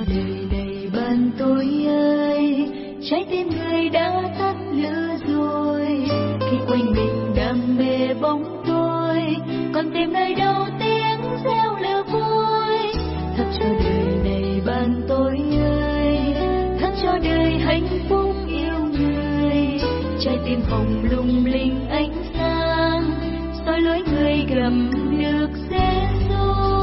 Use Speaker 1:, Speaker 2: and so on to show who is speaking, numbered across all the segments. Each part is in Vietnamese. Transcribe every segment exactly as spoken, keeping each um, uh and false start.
Speaker 1: đời này ban tối ơi, trái tim người đã tắt lửa rồi. Khi quanh mình đam mê bóng tối, còn tìm nơi đâu tiếng reo lửa vui. Thật cho đời này ban tối ơi, thật cho đời hạnh phúc yêu người. Trái tim hồng lung linh ánh sáng, soi lối người gầm được dễ dỗ.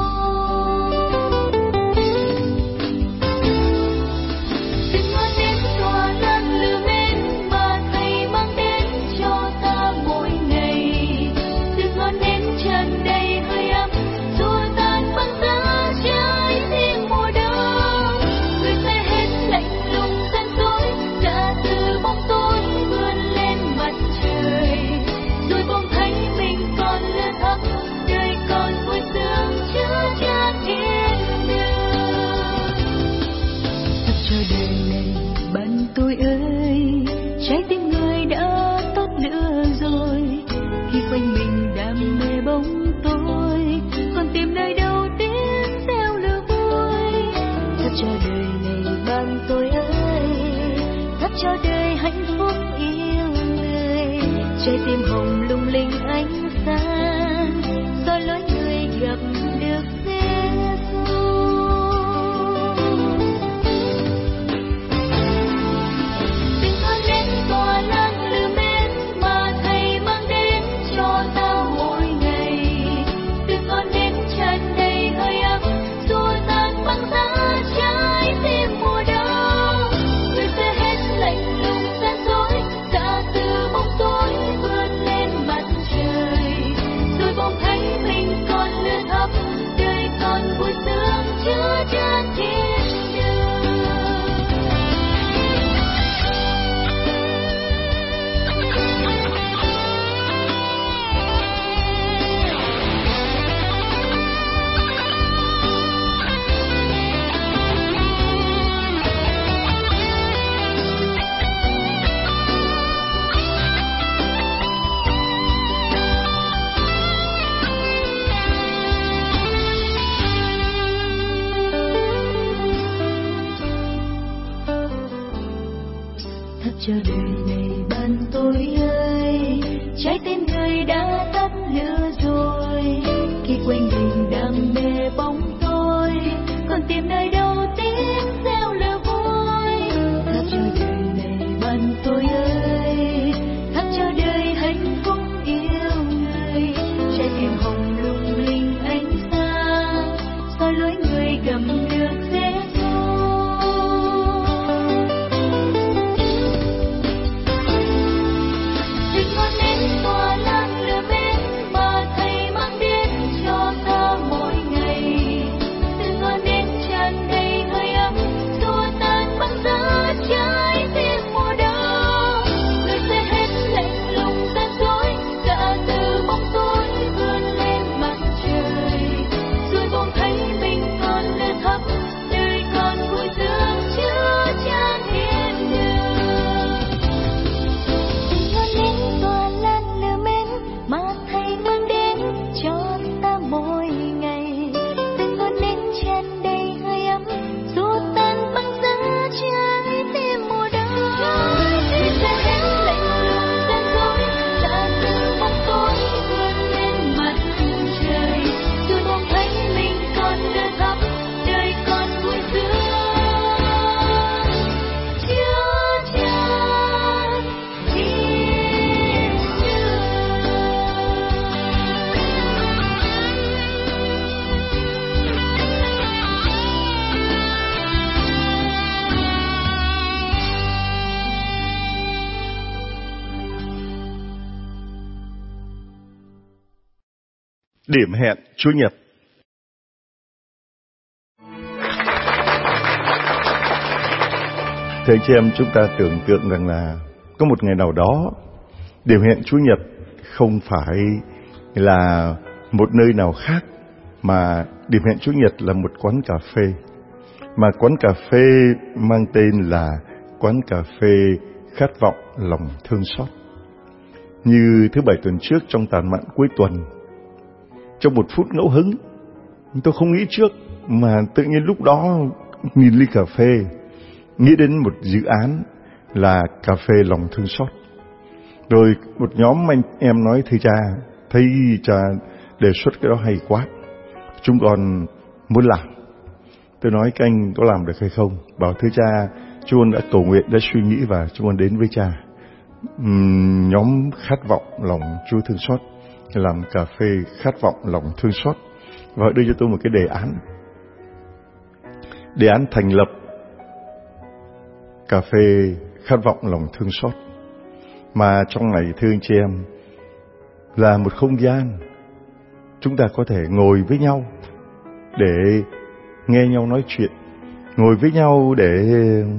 Speaker 1: Từng ngọn nến tỏa lan lửa mến mà Thầy mang đến cho ta mỗi ngày. Từng ngọn nến tràn đầy hơi ấm, xua tan băng giá trái tim mùa đông. Người sẽ hết lạnh lùng gian dối, đã từ bóng tối vươn lên mặt trời. Rồi bỗng thấy mình còn lửa thấp, đời còn vui sướng chứa chan thiên đường. Thật cho đời này ban tối ơi, trái tim người đã tắt lửa rồi. Khi quanh mình đam mê bóng tối, còn tìm nơi đâu tiếng reo lửa vui. Thật cho đời này ban tối ơi, thật cho đời hạnh phúc yêu người. Trái tim hồng lung linh ánh sáng, soi lối người gặp được Giê-xu. Từng ngọn nến tỏa lan lửa mến mà Thầy mang đến cho ta mỗi ngày. Từng ngọn nến tràn đầy hơi ấm, xua tan băng giá trái tim mùa đông. Người sẽ hết lạnh lùng gian dối, đã từ bóng tối vươn lên mặt trời. Rồi bỗng thấy mình còn lửa thấp, đời còn vui sướng chứa chan thiên đường. Thật cho đời này ban tối ơi, trái tim người đã tắt lửa rồi. Khi quanh mình đam mê bóng tối, còn tìm nơi đâu tiếng reo lửa vui. Thật cho đời này ban tối ơi, thật cho đời hạnh phúc yêu người. Trái tim hồng lung linh ánh sáng, soi lối người gầm được Giê-xu. Từng ngọn nến tỏa lan lửa mến mà Thầy mang đến cho ta mỗi ngày. Từng ngọn nến tràn đầy hơi ấm, xua tan băng giá trái tim mùa đông. Người sẽ hết lạnh lùng gian dối, đã từ bóng tối vươn lên mặt trời. Rồi bỗng thấy mình còn lửa thấp, đời còn vui sướng chứa chan thiên đường. Từng ngọn nến tỏa lan lửa mến mà Thầy mang đến cho ta mỗi ngày. Từng ngọn nến tràn đầy hơi ấm, xua tan băng giá trái tim mùa đông. Người sẽ hết lạnh lùng gian dối, đã từ bóng tối vươn lên mặt trời. Rồi bỗng thấy mình còn lửa thấp, đời còn vui sướng chứa chan thiên đường.
Speaker 2: Điểm hẹn Chủ nhật. Thưa anh chị em, chúng ta tưởng tượng rằng là có một ngày nào đó, điểm hẹn Chủ nhật không phải là một nơi nào khác, mà điểm hẹn Chủ nhật là một quán cà phê. Mà quán cà phê mang tên là quán cà phê khát vọng lòng thương xót. Như thứ bảy tuần trước, trong tản mạn cuối tuần, trong một phút ngẫu hứng, tôi không nghĩ trước, mà tự nhiên lúc đó nghìn ly cà phê, nghĩ đến một dự án là cà phê lòng thương xót. Rồi một nhóm anh em nói thưa cha, thấy cha đề xuất cái đó hay quá, chúng con muốn làm. Tôi nói các anh có làm được hay không? Bảo thưa cha, chúng con đã cầu nguyện, đã suy nghĩ và chúng con đến với cha. Uhm, nhóm khát vọng lòng Chúa thương xót làm cà phê khát vọng lòng thương xót, và họ đưa cho tôi một cái đề án. Đề án thành lập cà phê khát vọng lòng thương xót, mà trong này thưa anh chị em là một không gian chúng ta có thể ngồi với nhau để nghe nhau nói chuyện, ngồi với nhau để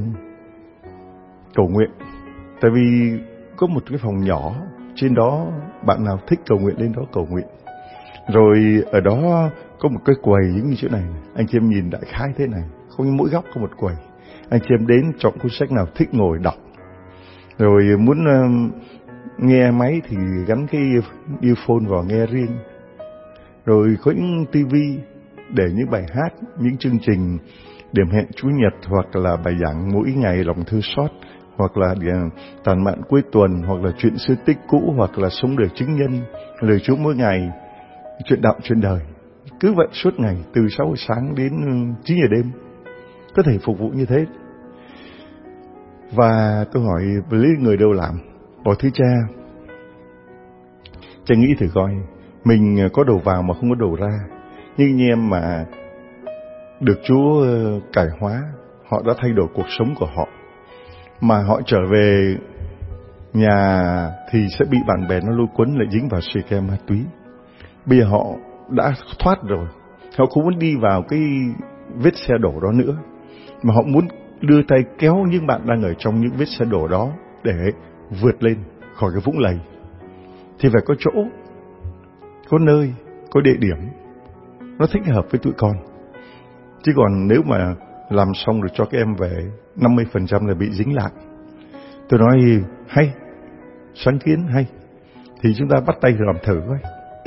Speaker 2: cầu nguyện. Tại vì có một cái phòng nhỏ, trên đó bạn nào thích cầu nguyện lên đó cầu nguyện. Rồi ở đó có một cái quầy giống như chỗ này, anh chị em nhìn đại khái thế này, không mỗi góc có một quầy. Anh chị em đến chọn cuốn sách nào thích ngồi đọc. Rồi muốn uh, nghe máy thì gắn cái earphone vào nghe riêng. Rồi có những tivi để những bài hát, những chương trình điểm hẹn Chủ nhật, hoặc là bài giảng mỗi ngày lòng thương xót, hoặc là tản mạn cuối tuần, hoặc là chuyện xưa tích cũ, hoặc là sống đời chứng nhân, lời Chúa mỗi ngày, chuyện đạo chuyện đời. Cứ vậy suốt ngày từ sáu giờ sáng đến chín giờ đêm, có thể phục vụ như thế. Và tôi hỏi lấy người đâu làm? Bảo thưa cha, cha nghĩ thử coi, mình có đầu vào mà không có đầu ra. Nhưng anh em mà được Chúa cải hóa, họ đã thay đổi cuộc sống của họ, mà họ trở về nhà thì sẽ bị bạn bè nó lôi cuốn lại dính vào xì ke ma túy. Bây giờ họ đã thoát rồi, họ không muốn đi vào cái vết xe đổ đó nữa, mà họ muốn đưa tay kéo những bạn đang ở trong những vết xe đổ đó để vượt lên khỏi cái vũng lầy. Thì phải có chỗ, có nơi, có địa điểm nó thích hợp với tụi con. Chứ còn nếu mà làm xong rồi cho các em về, năm mươi phần trăm là bị dính lại. Tôi nói hay, sáng kiến hay, thì chúng ta bắt tay làm thử thôi.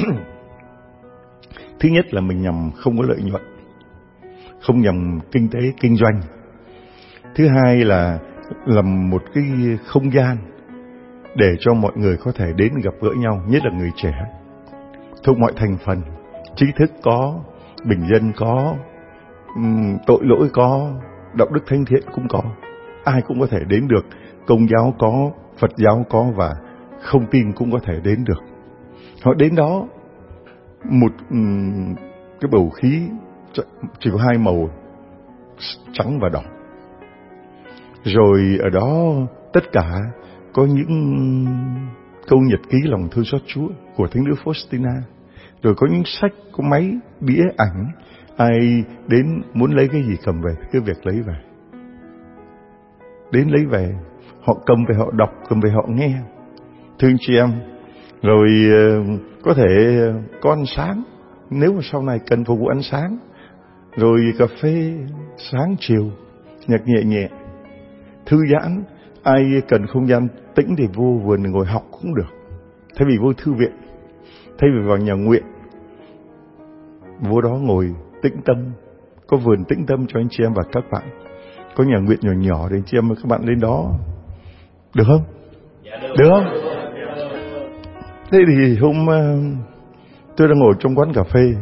Speaker 2: Thứ nhất là mình nhằm không có lợi nhuận, không nhằm kinh tế kinh doanh. Thứ hai là làm một cái không gian để cho mọi người có thể đến gặp gỡ nhau, nhất là người trẻ, thuộc mọi thành phần, trí thức có, bình dân có, tội lỗi có, đạo đức thánh thiện cũng có, ai cũng có thể đến được. Công giáo có, Phật giáo có, và không tin cũng có thể đến được. Họ đến đó, một cái bầu khí chỉ có hai màu, trắng và đỏ. Rồi ở đó tất cả có những câu nhật ký lòng thương xót Chúa của Thánh nữ Faustina. Rồi có những sách, có máy, đĩa, ảnh. Ai đến muốn lấy cái gì cầm về, cứ việc lấy về. Đến lấy về, họ cầm về họ đọc, cầm về họ nghe. Thưa anh chị em, rồi có thể có ăn sáng, nếu mà sau này cần phục vụ ăn sáng. Rồi cà phê sáng chiều, nhạc nhẹ nhẹ, thư giãn. Ai cần không gian tĩnh thì vô vườn ngồi học cũng được, thay vì vô thư viện, thay vì vào nhà nguyện, vô đó ngồi tĩnh tâm. Có vườn tĩnh tâm cho anh chị em và các bạn, có nhà nguyện nhỏ nhỏ để anh chị em và các bạn lên đó, được không? Được không? Thế thì hôm tôi đang ngồi trong quán cà phê,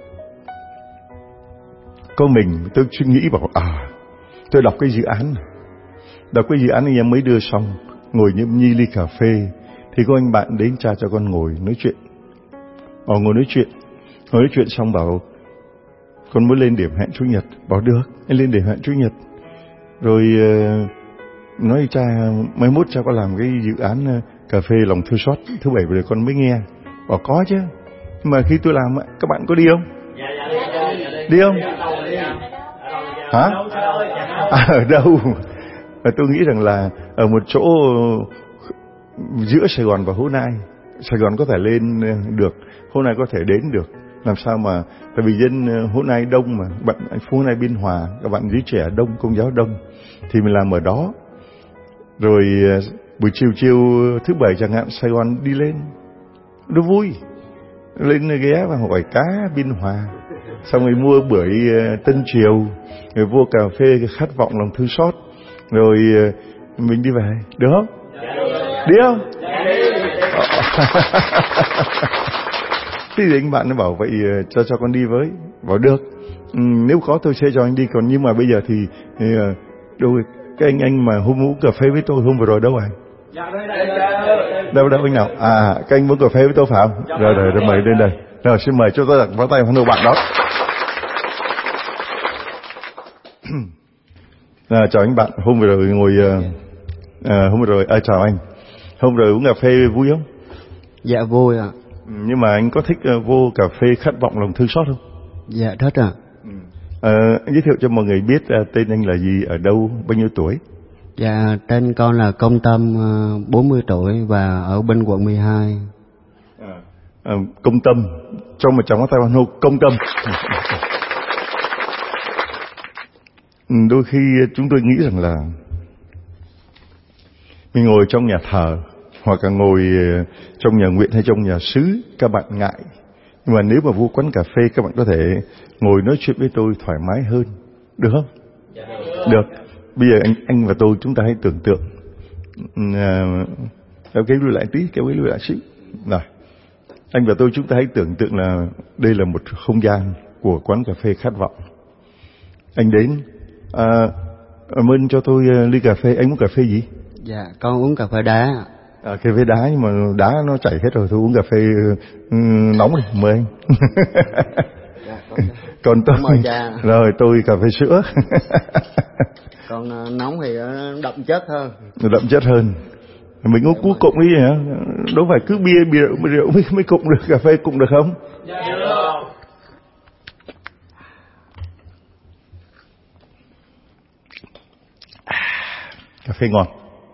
Speaker 2: có mình tôi suy nghĩ bảo à, tôi đọc cái dự án này. Đọc cái dự án anh em mới đưa xong, ngồi nhâm nhi ly cà phê, thì có anh bạn đến cha cho con ngồi nói chuyện. Bảo ngồi nói chuyện, ngồi nói chuyện xong bảo con muốn lên điểm hẹn Chủ nhật. Bảo được, anh lên điểm hẹn Chủ nhật. Rồi nói cha, mai mốt cha có làm cái dự án cà phê lòng thương xót thứ bảy vừa rồi con mới nghe. Bảo có chứ, mà khi tôi làm các bạn có đi không? Đi không? Hả? À, ở đâu? Và tôi nghĩ rằng là ở một chỗ giữa Sài Gòn và Hố Nai. Sài Gòn có thể lên được, Hố Nai có thể đến được. Làm sao mà, tại vì dân Hố Nai đông mà, bạn Hố Nai Biên Hòa, các bạn giới trẻ đông, công giáo đông, thì mình làm ở đó. Rồi buổi chiều chiều thứ bảy chẳng hạn, Sài Gòn đi lên, nó vui. Lên ghé và hỏi cá Biên Hòa, xong rồi mua bưởi Tân Triều, rồi mua cà phê Khát Vọng Lòng Thương Xót, rồi mình đi về, được không? Đi không? Thế thì anh bạn nó bảo vậy cho cho con đi với, bảo được. Ừ, nếu có tôi sẽ cho anh đi, còn nhưng mà bây giờ thì, thì đâu cái anh anh mà hôm uống cà phê với tôi hôm vừa rồi đâu à? Đâu đâu anh nào? À, các anh uống cà phê với tôi phải không? Rồi rồi, rồi mời lên đây. Rồi xin mời cho tôi đặt vào tay của người bạn đó. À, chào anh bạn, hôm vừa rồi ngồi à, hôm vừa rồi à, chào anh. Hôm rồi uống cà phê vui không?
Speaker 3: Dạ vui ạ.
Speaker 2: Ừ, nhưng mà anh có thích uh, vô cà phê Khát Vọng Lòng Thương Xót không?
Speaker 3: Dạ thích ạ.
Speaker 2: Ừ. À, anh giới thiệu cho mọi người biết uh, tên anh là gì, ở đâu, bao nhiêu tuổi?
Speaker 3: Dạ tên con là Công Tâm, uh, bốn mươi tuổi và ở bên quận mười hai.
Speaker 2: À, à, Công Tâm, cho một tràng tay hoan hô Công Tâm. Ừ, đôi khi chúng tôi nghĩ rằng là mình ngồi trong nhà thờ hoặc là ngồi trong nhà nguyện hay trong nhà xứ các bạn ngại, nhưng mà nếu mà vô quán cà phê các bạn có thể ngồi nói chuyện với tôi thoải mái hơn, được không? Dạ, được. Được. Bây giờ anh anh và tôi chúng ta hãy tưởng tượng, à, kéo cái lùi lại tí, kéo cái lùi lại xíu. Rồi, anh và tôi chúng ta hãy tưởng tượng là đây là một không gian của quán cà phê Khát Vọng. Anh đến, à, ơn cho tôi ly cà phê, anh muốn cà phê gì?
Speaker 3: Dạ con uống cà phê đá.
Speaker 2: À, cà phê đá, nhưng mà đá nó chảy hết rồi, tôi uống cà phê um, nóng đi, mời anh.
Speaker 3: Dạ,
Speaker 2: còn tôi rồi tôi cà phê sữa.
Speaker 3: Còn uh, nóng thì uh, đậm chất hơn.
Speaker 2: Đậm chất hơn. Mình uống cú cụng đi hả? Đâu phải cứ bia bia rượu, rượu mới mới cụng được, cà phê cụng được không? Dạ được. Cà phê ngon.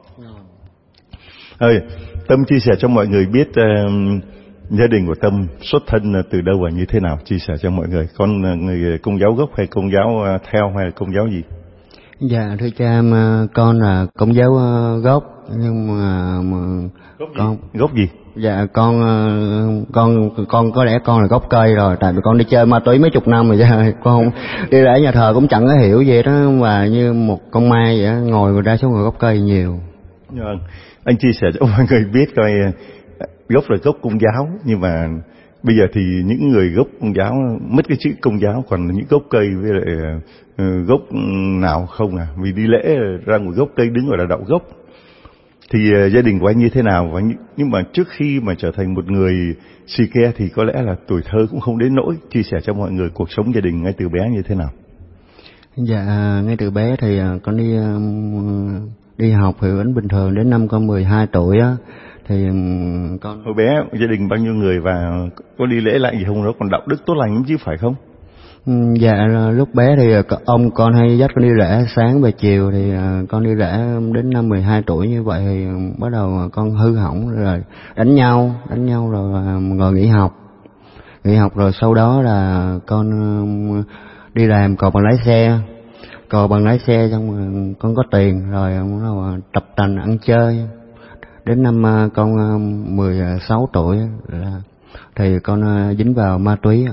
Speaker 2: Ơi, Tâm chia sẻ cho mọi người biết uh, gia đình của Tâm xuất thân từ đâu và như thế nào, chia sẻ cho mọi người. Con uh, người Công giáo gốc hay Công giáo uh, theo hay là Công giáo gì?
Speaker 3: Dạ thưa cha, uh, con là Công giáo uh, gốc, nhưng mà, mà
Speaker 2: gốc gì?
Speaker 3: con
Speaker 2: gốc gì?
Speaker 3: Dạ con uh, con con có lẽ con là gốc cây rồi, tại vì con đi chơi ma túy mấy chục năm rồi chứ con không đi ra nhà thờ cũng chẳng có hiểu gì đó, và như một con ma vậy đó, ngồi ra số người gốc cây nhiều.
Speaker 2: Dạ, anh chia sẻ cho mọi người biết coi, gốc là gốc Công giáo, nhưng mà bây giờ thì những người gốc Công giáo mất cái chữ Công giáo, còn những gốc cây với lại uh, gốc nào không à, vì đi lễ ra một gốc cây đứng gọi là đạo gốc. Thì uh, gia đình của anh như thế nào? Và nhưng mà trước khi mà trở thành một người xì ke thì có lẽ là tuổi thơ cũng không đến nỗi, chia sẻ cho mọi người cuộc sống gia đình ngay từ bé như thế nào?
Speaker 3: Dạ ngay từ bé thì con đi um, đi học thì vẫn bình thường, đến năm con mười hai tuổi á thì con.
Speaker 2: Hồi bé gia đình bao nhiêu người và có đi lễ lại gì không, nó còn đạo đức tốt lành chứ phải không?
Speaker 3: Dạ lúc bé thì ông con hay dắt con đi lễ sáng và chiều, thì con đi lễ đến năm mười hai tuổi như vậy thì bắt đầu con hư hỏng rồi đánh nhau đánh nhau rồi ngồi nghỉ học nghỉ học rồi sau đó là con đi làm cò bằng lái xe cò bằng lái xe xong rồi con có tiền rồi bắt tập tành ăn chơi. Đến năm con mười sáu tuổi là thì con dính vào ma túy,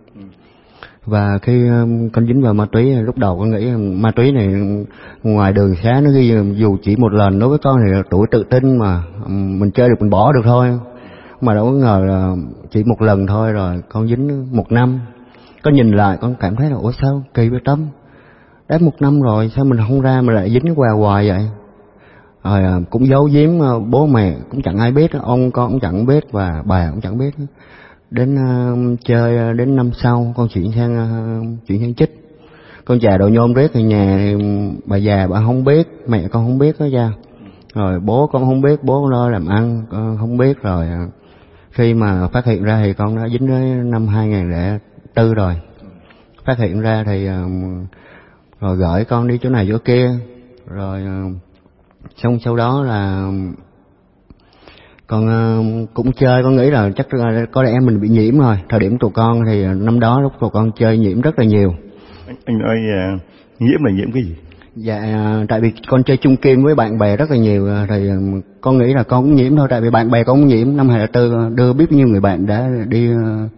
Speaker 3: và khi con dính vào ma túy lúc đầu con nghĩ ma túy này ngoài đường xá nó ghi dù chỉ một lần, đối với con thì tuổi tự tin mà mình chơi được mình bỏ được thôi, mà đâu có ngờ là chỉ một lần thôi rồi con dính một năm. Con nhìn lại con cảm thấy là ủa sao kỳ với Tâm, đã một năm rồi sao mình không ra mà lại dính qua hoài vậy. Rồi cũng giấu giếm bố mẹ cũng chẳng ai biết, ông con cũng chẳng biết và bà cũng chẳng biết. Đến uh, chơi đến năm sau con chuyển sang uh, chuyển sang chích. Con chà đồ nhôm riết thì nhà thì bà già bà không biết, mẹ con không biết đó cha. Rồi bố con không biết, bố lo làm ăn con không biết. Rồi khi mà phát hiện ra thì con đã dính đến năm hai nghìn lẻ bốn rồi. Phát hiện ra thì uh, rồi gửi con đi chỗ này chỗ kia. Rồi uh, xong sau đó là con uh, cũng chơi, con nghĩ là chắc là có lẽ mình bị nhiễm rồi. Thời điểm tụi con thì năm đó lúc tụi con chơi nhiễm rất là nhiều.
Speaker 2: Anh, anh nói uh, nhiễm là nhiễm cái gì?
Speaker 3: Dạ uh, tại vì con chơi chung kim với bạn bè rất là nhiều, uh, thì uh, con nghĩ là con cũng nhiễm thôi, tại vì bạn bè con cũng nhiễm. Năm hai nghìn lẻ bốn đưa biết nhiêu người bạn đã đi uh,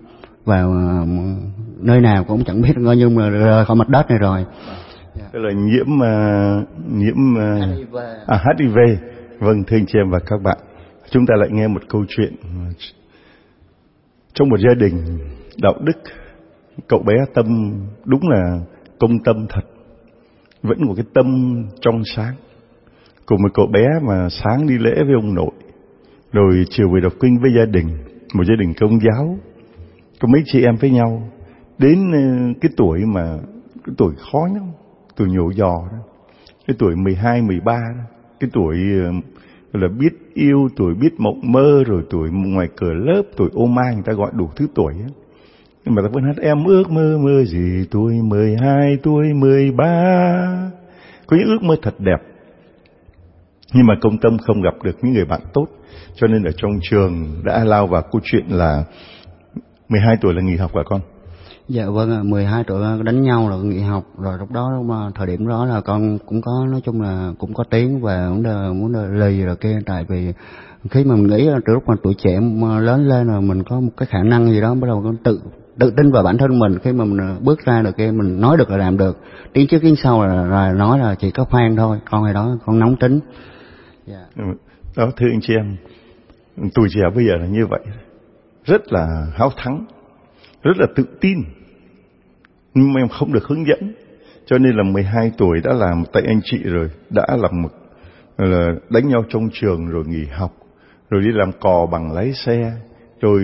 Speaker 3: vào nơi nào cũng chẳng biết, coi như mà rời khỏi mặt đất này rồi.
Speaker 2: Tức là nhiễm uh, nhiễm uh,
Speaker 3: hát i vê.
Speaker 2: À, hát i vê. Vâng, thưa anh chị em và các bạn, chúng ta lại nghe một câu chuyện trong một gia đình đạo đức. Cậu bé Tâm đúng là công tâm thật, vẫn có cái tâm trong sáng. Cùng một cậu bé mà sáng đi lễ với ông nội, rồi chiều về đọc kinh với gia đình, một gia đình Công giáo, có mấy chị em với nhau. Đến cái tuổi mà cái tuổi khó lắm, tuổi nhổ giò đó, cái tuổi mười hai, mười ba đó, cái tuổi là biết yêu, tuổi biết mộng mơ, rồi tuổi ngoài cửa lớp, tuổi ô mai, người ta gọi đủ thứ tuổi ấy. Nhưng mà ta vẫn hát em ước mơ mơ gì tuổi mười hai, tuổi mười ba. Có những ước mơ thật đẹp. Nhưng mà Công Tâm không gặp được những người bạn tốt, cho nên ở trong trường đã lao vào câu chuyện là mười hai tuổi là nghỉ học hả con?
Speaker 3: Dạ vâng ạ, mười hai tuổi đánh nhau là nghỉ học. Rồi lúc đó, lúc thời điểm đó là con cũng có, nói chung là cũng có tiếng và muốn đờ, muốn đờ lì rồi kia. Tại vì khi mà mình nghĩ là từ lúc mà tuổi trẻ mà lớn lên là mình có một cái khả năng gì đó, bắt đầu con tự tự tin vào bản thân mình. Khi mà mình bước ra được kia, mình nói được là làm được, tiếng trước tiếng sau là, là nói là chỉ có khoan thôi. Con hồi đó con nóng tính.
Speaker 2: Dạ. Đó, thưa anh chị em, tuổi trẻ bây giờ là như vậy, rất là háo thắng, rất là tự tin, nhưng mà em không được hướng dẫn. Cho nên là mười hai tuổi đã làm tại anh chị rồi, đã làm một là đánh nhau trong trường, rồi nghỉ học, rồi đi làm cò bằng lái xe, rồi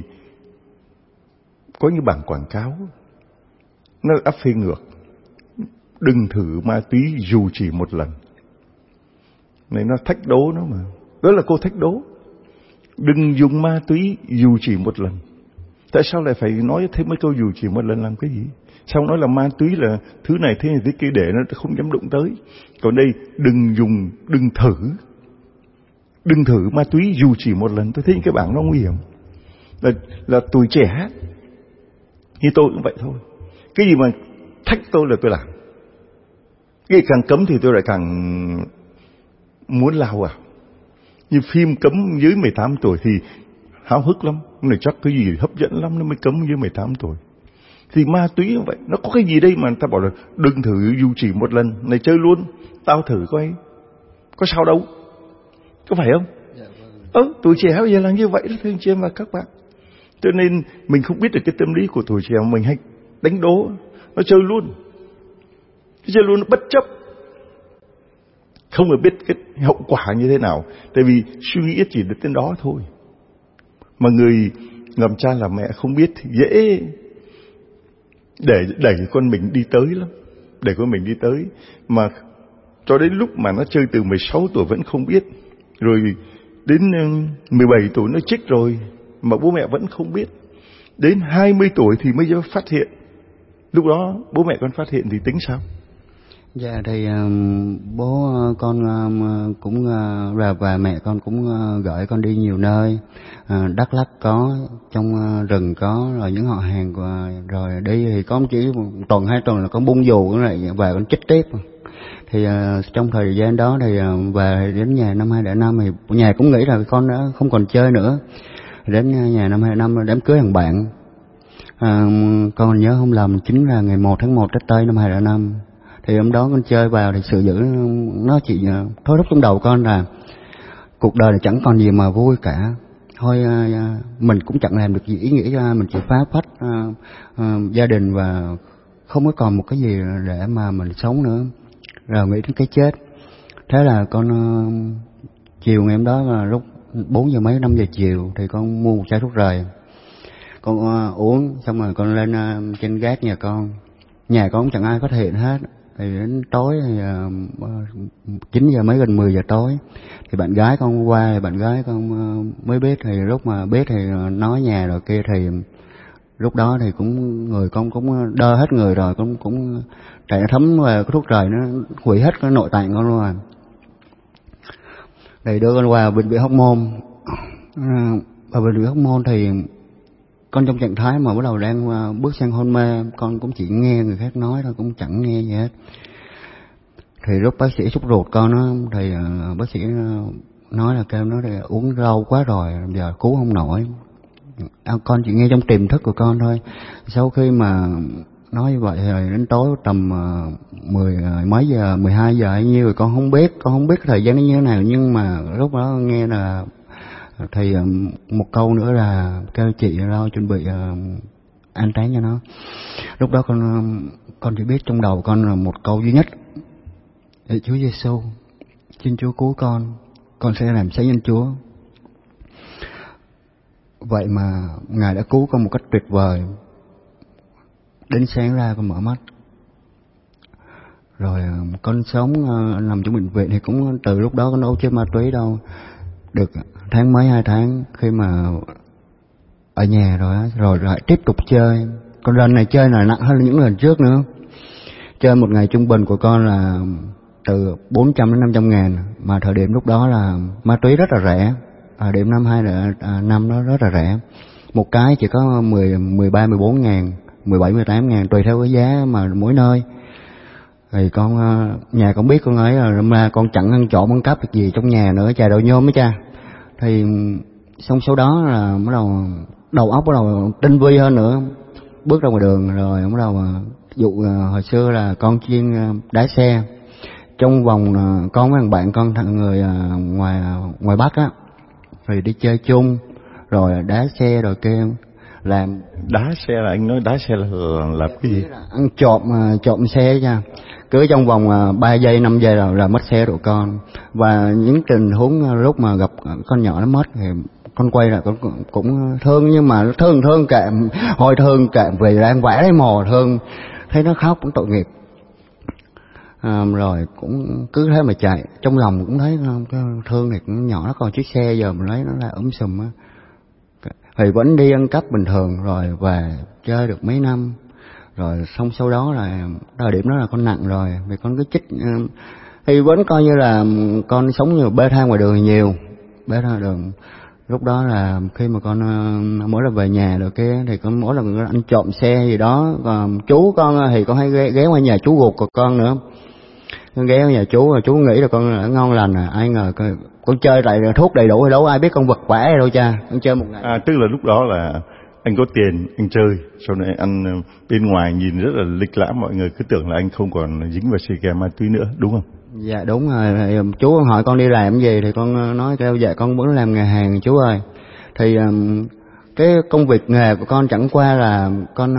Speaker 2: có những bảng quảng cáo nó áp phê ngược: đừng thử ma túy dù chỉ một lần. Này nó thách đố nó mà. Đó là cô thách đố. Đừng dùng ma túy dù chỉ một lần. Tại sao lại phải nói thêm mấy câu dù chỉ một lần làm cái gì? Sao nói là ma túy là thứ này thế này thế kia để nó không dám đụng tới. Còn đây đừng dùng, đừng thử. Đừng thử ma túy dù chỉ một lần. Tôi thấy cái bảng nó nguy hiểm. Là, là tuổi trẻ như tôi cũng vậy thôi. Cái gì mà thách tôi là tôi làm. Cái càng cấm thì tôi lại càng muốn lao vào. Như phim cấm dưới mười tám tuổi thì háo hức lắm. Này chắc cái gì hấp dẫn lắm nó mới cấm dưới mười tám tuổi. Thì ma túy cũng vậy. Nó có cái gì đây mà ta bảo là đừng thử dù chỉ một lần. Này chơi luôn. Tao thử coi. Có sao đâu. Có phải không? Dạ, vâng. Ơ, tuổi trẻ bây giờ là như vậy đó thưa anh chị em và các bạn. Cho nên mình không biết được cái tâm lý của tuổi trẻ, mình hay đánh đố. Nó chơi luôn. Nó chơi luôn, nó bất chấp. Không phải biết cái hậu quả như thế nào. Tại vì suy nghĩ chỉ đến tên đó thôi. Mà người ngầm cha làm mẹ không biết thì dễ để đẩy con mình đi tới lắm. Đẩy con mình đi tới. Mà cho đến lúc mà nó chơi từ mười sáu tuổi vẫn không biết. Rồi đến mười bảy tuổi nó chích rồi mà bố mẹ vẫn không biết. Đến hai mươi tuổi thì mới phát hiện. Lúc đó bố mẹ con phát hiện thì tính sao?
Speaker 3: Dạ thì um, bố con um, cũng uh, và, và mẹ con cũng uh, gửi con đi nhiều nơi. uh, Đắk Lắk có, trong uh, rừng có, rồi những họ hàng uh, rồi đi thì có chỉ một tuần hai tuần là con bung dù lại về con chích tiếp. Thì uh, trong thời gian đó thì uh, về đến nhà năm hai không không năm thì nhà cũng nghĩ là con đã không còn chơi nữa. Đến nhà năm hai không không năm đám cưới thằng bạn. uh, Con nhớ không lầm chính là ngày một tháng một Tết Tây năm hai không không năm. Thì hôm đó con chơi vào thì sự dữ nó chỉ thôi thúc trong đầu con là cuộc đời này chẳng còn gì mà vui cả. Thôi mình cũng chẳng làm được gì ý nghĩa ra, mình chỉ phá phách uh, uh, gia đình và không có còn một cái gì để mà mình sống nữa. Rồi nghĩ đến cái chết. Thế là con uh, chiều ngày hôm đó là lúc bốn giờ mấy, năm giờ chiều thì con mua một chai thuốc rời. Con uh, uống xong rồi con lên uh, trên gác nhà con. Nhà con cũng chẳng ai phát hiện hết. Thì đến tối thì chín giờ mấy, gần mười giờ tối thì bạn gái con qua, thì bạn gái con mới biết. Thì lúc mà biết thì nói nhà rồi kia thì lúc đó thì cũng người con cũng đơ hết người rồi, cũng cũng chạy thấm về cái thuốc trời, nó hủy hết cái nội tạng con luôn rồi. Thì đưa con qua bệnh viện Hóc Môn. Ở bệnh viện Hóc Môn thì con trong trạng thái mà bắt đầu đang bước sang hôn mê, con cũng chỉ nghe người khác nói thôi, cũng chẳng nghe gì hết. Thì lúc bác sĩ xúc ruột con đó, thì uh, bác sĩ nói là kêu nó thì uống rau quá rồi, giờ cứu không nổi. À, con chỉ nghe trong tiềm thức của con thôi. Sau khi mà nói như vậy rồi đến tối tầm uh, mười uh, mấy giờ, mười hai giờ hay nhiêu rồi con không biết, con không biết thời gian nó như thế nào, nhưng mà lúc đó nghe là thì uh, một câu nữa là kêu chị lo chuẩn bị uh, an táng cho nó. Lúc đó con uh, con chỉ biết trong đầu con là một câu duy nhất: Ê, Chúa Giêsu, xin Chúa cứu con, con sẽ làm sáng danh Chúa. Vậy mà Ngài đã cứu con một cách tuyệt vời. Đến sáng ra con mở mắt. Rồi con sống uh, nằm trong bệnh viện thì cũng từ lúc đó con đâu chơi ma túy đâu. Được tháng mấy hai tháng khi mà ở nhà rồi á, rồi lại tiếp tục chơi. Con lần này chơi là nặng hơn những lần trước nữa. Chơi một ngày trung bình của con là từ bốn trăm đến năm trăm ngàn, mà thời điểm lúc đó là ma túy rất là rẻ. À, điểm năm hai à, năm đó rất là rẻ. Một cái chỉ có mười, mười ba, mười bốn ngàn, mười bảy, mười tám ngàn tùy theo cái giá mà mỗi nơi. Thì con nhà con biết con ấy là con chẳng ăn trộm ăn cắp việc gì trong nhà nữa, chà đầu nhôm ấy cha. Thì xong sau đó là bắt đầu đầu óc bắt đầu tinh vi hơn nữa. Bước ra ngoài đường rồi bắt đầu dụ hồi xưa là con chuyên đá xe. Trong vòng con với thằng bạn con thằng người ngoài ngoài Bắc á, rồi đi chơi chung rồi đá xe rồi kia làm.
Speaker 2: Đá xe là anh nói đá xe là làm cái gì?
Speaker 3: Ăn trộm trộm xe nha. Cứ trong vòng ba giây năm giây là, là mất xe của con. Và những tình huống lúc mà gặp con nhỏ nó mất thì con quay lại con cũng thương, nhưng mà thương thương kệ, hồi thương kệ về đang vẽ đấy mò thương, thấy nó khóc cũng tội nghiệp. À, rồi cũng cứ thế mà chạy, trong lòng cũng thấy không, cái thương này cũng nhỏ, nó còn chiếc xe giờ mình lấy nó là ấm sùm á. Thì vẫn đi ăn cắp bình thường, rồi về chơi được mấy năm, rồi xong sau đó là thời điểm đó là con nặng rồi, vì con cứ chích thì vẫn coi như là con sống như bê tha ngoài đường nhiều, bê tha đường. Lúc đó là khi mà con mỗi lần về nhà rồi kia thì con mỗi lần ăn trộm xe gì đó, còn chú con thì con hay ghé, ghé qua nhà chú ruột của con nữa. Con ghé qua nhà chú rồi chú nghĩ là con là ngon lành à, ai ngờ con, con chơi lại thuốc đầy đủ hay đâu ai biết con vật quả đâu cha. Con chơi một ngày.
Speaker 2: À, tức là lúc đó là anh có tiền anh chơi, sau này anh bên ngoài nhìn rất là lịch lãm, mọi người cứ tưởng là anh không còn dính vào xì ke ma túy nữa, đúng không?
Speaker 3: Dạ đúng rồi. Thì chú hỏi con đi làm cái gì thì con nói kêu dạ con vẫn làm nghề hàng chú ơi. Thì cái công việc nghề của con chẳng qua là con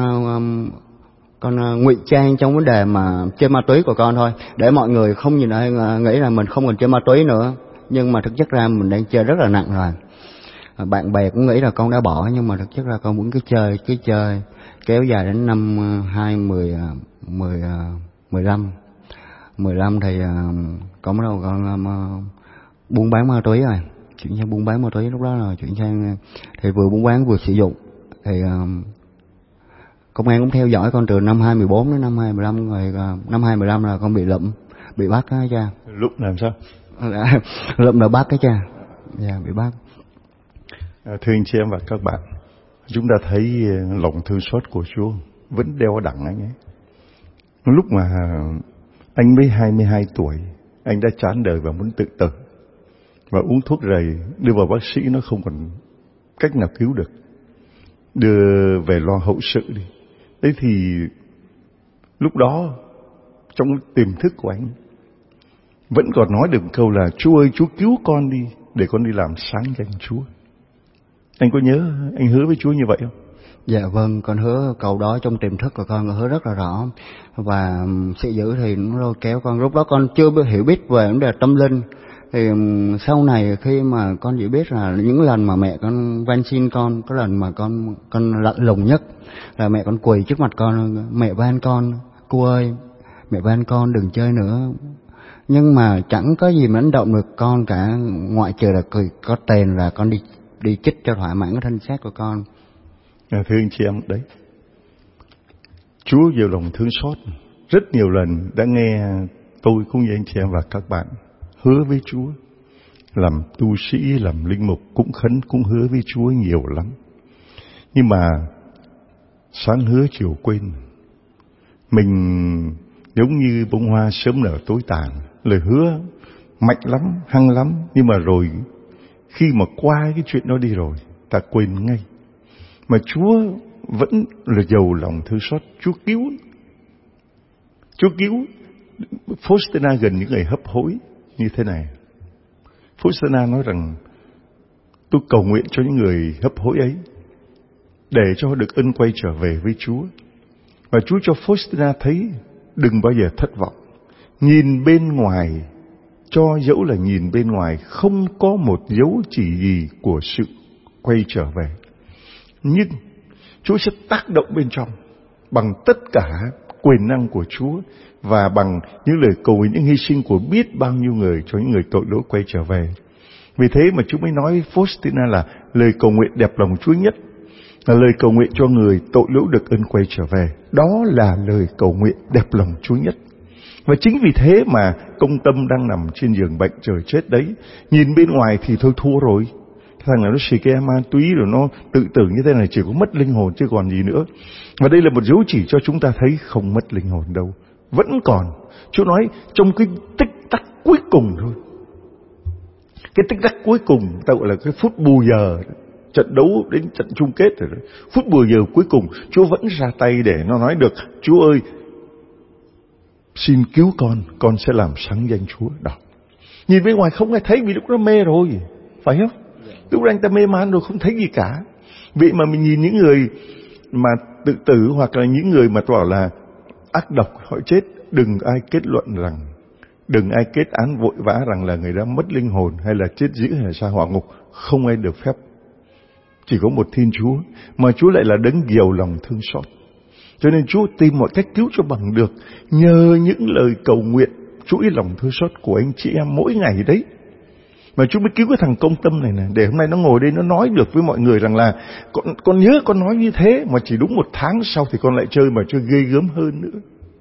Speaker 3: con ngụy trang trong vấn đề mà chơi ma túy của con thôi, để mọi người không nhìn lại nghĩ là mình không còn chơi ma túy nữa, nhưng mà thực chất ra mình đang chơi rất là nặng rồi. Bạn bè cũng nghĩ là con đã bỏ, nhưng mà thực chất ra con vẫn cứ chơi cứ chơi kéo dài đến năm hai mười mười mười lăm mười lăm thì con bắt đầu con uh, buôn bán ma túy rồi, chuyển sang buôn bán ma túy. Lúc đó là chuyển sang thì vừa buôn bán vừa sử dụng. Thì uh, công an cũng theo dõi con từ năm hai mười bốn đến năm hai mười lăm rồi. Uh, năm hai mười lăm là con bị lụm, bị bắt á cha.
Speaker 2: Lụm làm sao?
Speaker 3: Lụm là bắt cái cha. Dạ yeah, bị bắt.
Speaker 2: À, thưa anh chị em và các bạn, chúng ta thấy lòng thương xót của Chúa vẫn đeo đẳng anh ấy. Lúc mà anh mới hai mươi hai tuổi, anh đã chán đời và muốn tự tử, và uống thuốc rầy, đưa vào bác sĩ nó không còn cách nào cứu được, đưa về lo hậu sự đi. Đấy thì lúc đó trong tiềm thức của anh vẫn còn nói được một câu là Chúa ơi, Chúa cứu con đi, để con đi làm sáng danh Chúa. Anh có nhớ anh hứa với Chúa như vậy không?
Speaker 3: Dạ vâng, con hứa câu đó trong tiềm thức của con, con hứa rất là rõ. Và sự giữ thì nó lôi kéo con. Lúc đó con chưa hiểu biết về vấn đề tâm linh. Thì sau này khi mà con chỉ biết là những lần mà mẹ con van xin con, có lần mà con con lạnh lùng nhất là mẹ con quỳ trước mặt con, mẹ van con, cô ơi, mẹ van con đừng chơi nữa. Nhưng mà chẳng có gì mà đánh động được con cả, ngoại trừ là có tiền là con đi đi chích cho thỏa mãn cái thân xác của con.
Speaker 2: À, thưa anh chị em, đấy, Chúa nhiều lòng thương xót, rất nhiều lần đã nghe tôi cũng như anh chị em và các bạn hứa với Chúa, làm tu sĩ, làm linh mục cũng khấn cũng hứa với Chúa nhiều lắm. Nhưng mà sáng hứa chiều quên. Mình giống như bông hoa sớm nở tối tàn, lời hứa mạnh lắm, hăng lắm, nhưng mà rồi khi mà qua cái chuyện đó đi rồi, ta quên ngay. Mà Chúa vẫn là giàu lòng thương xót. Chúa cứu. Chúa cứu Faustina gần những người hấp hối như thế này. Faustina nói rằng tôi cầu nguyện cho những người hấp hối ấy để cho được ân quay trở về với Chúa. Và Chúa cho Faustina thấy đừng bao giờ thất vọng. Nhìn bên ngoài, cho dẫu là nhìn bên ngoài không có một dấu chỉ gì của sự quay trở về, nhưng Chúa sẽ tác động bên trong bằng tất cả quyền năng của Chúa và bằng những lời cầu nguyện, những hy sinh của biết bao nhiêu người cho những người tội lỗi quay trở về. Vì thế mà Chúa mới nói Faustina là lời cầu nguyện đẹp lòng Chúa nhất, là lời cầu nguyện cho người tội lỗi được ân quay trở về. Đó là lời cầu nguyện đẹp lòng Chúa nhất. Và chính vì thế mà công tâm đang nằm trên giường bệnh trời chết đấy, nhìn bên ngoài thì thôi thua rồi. Thằng nào nó xì ke ma túy rồi nó tự tử như thế này chỉ có mất linh hồn chứ còn gì nữa. Và đây là một dấu chỉ cho chúng ta thấy không mất linh hồn đâu. Vẫn còn. Chúa nói trong cái tích tắc cuối cùng thôi. Cái tích tắc cuối cùng ta gọi là cái phút bù giờ. Trận đấu đến trận chung kết rồi đó. Phút bù giờ cuối cùng Chúa vẫn ra tay để nó nói được: Chúa ơi, xin cứu con, con sẽ làm sáng danh Chúa. Đó. Nhìn bên ngoài không ai thấy vì lúc đó mê rồi, phải không? Lúc đó anh ta mê man rồi không thấy gì cả. Vậy mà mình nhìn những người mà tự tử hoặc là những người mà bảo là ác độc họ chết, đừng ai kết luận rằng, đừng ai kết án vội vã rằng là người đó mất linh hồn hay là chết dữ hay là sa hỏa ngục. Không ai được phép. Chỉ có một Thiên Chúa, mà Chúa lại là đấng giàu lòng thương xót. Cho nên Chúa tìm mọi cách cứu cho bằng được nhờ những lời cầu nguyện chuỗi lòng thương xót của anh chị em mỗi ngày đấy. Mà Chúa mới cứu cái thằng công tâm này nè, để hôm nay nó ngồi đây nó nói được với mọi người rằng là con, con nhớ con nói như thế, mà chỉ đúng một tháng sau thì con lại chơi mà chơi ghê gớm hơn nữa.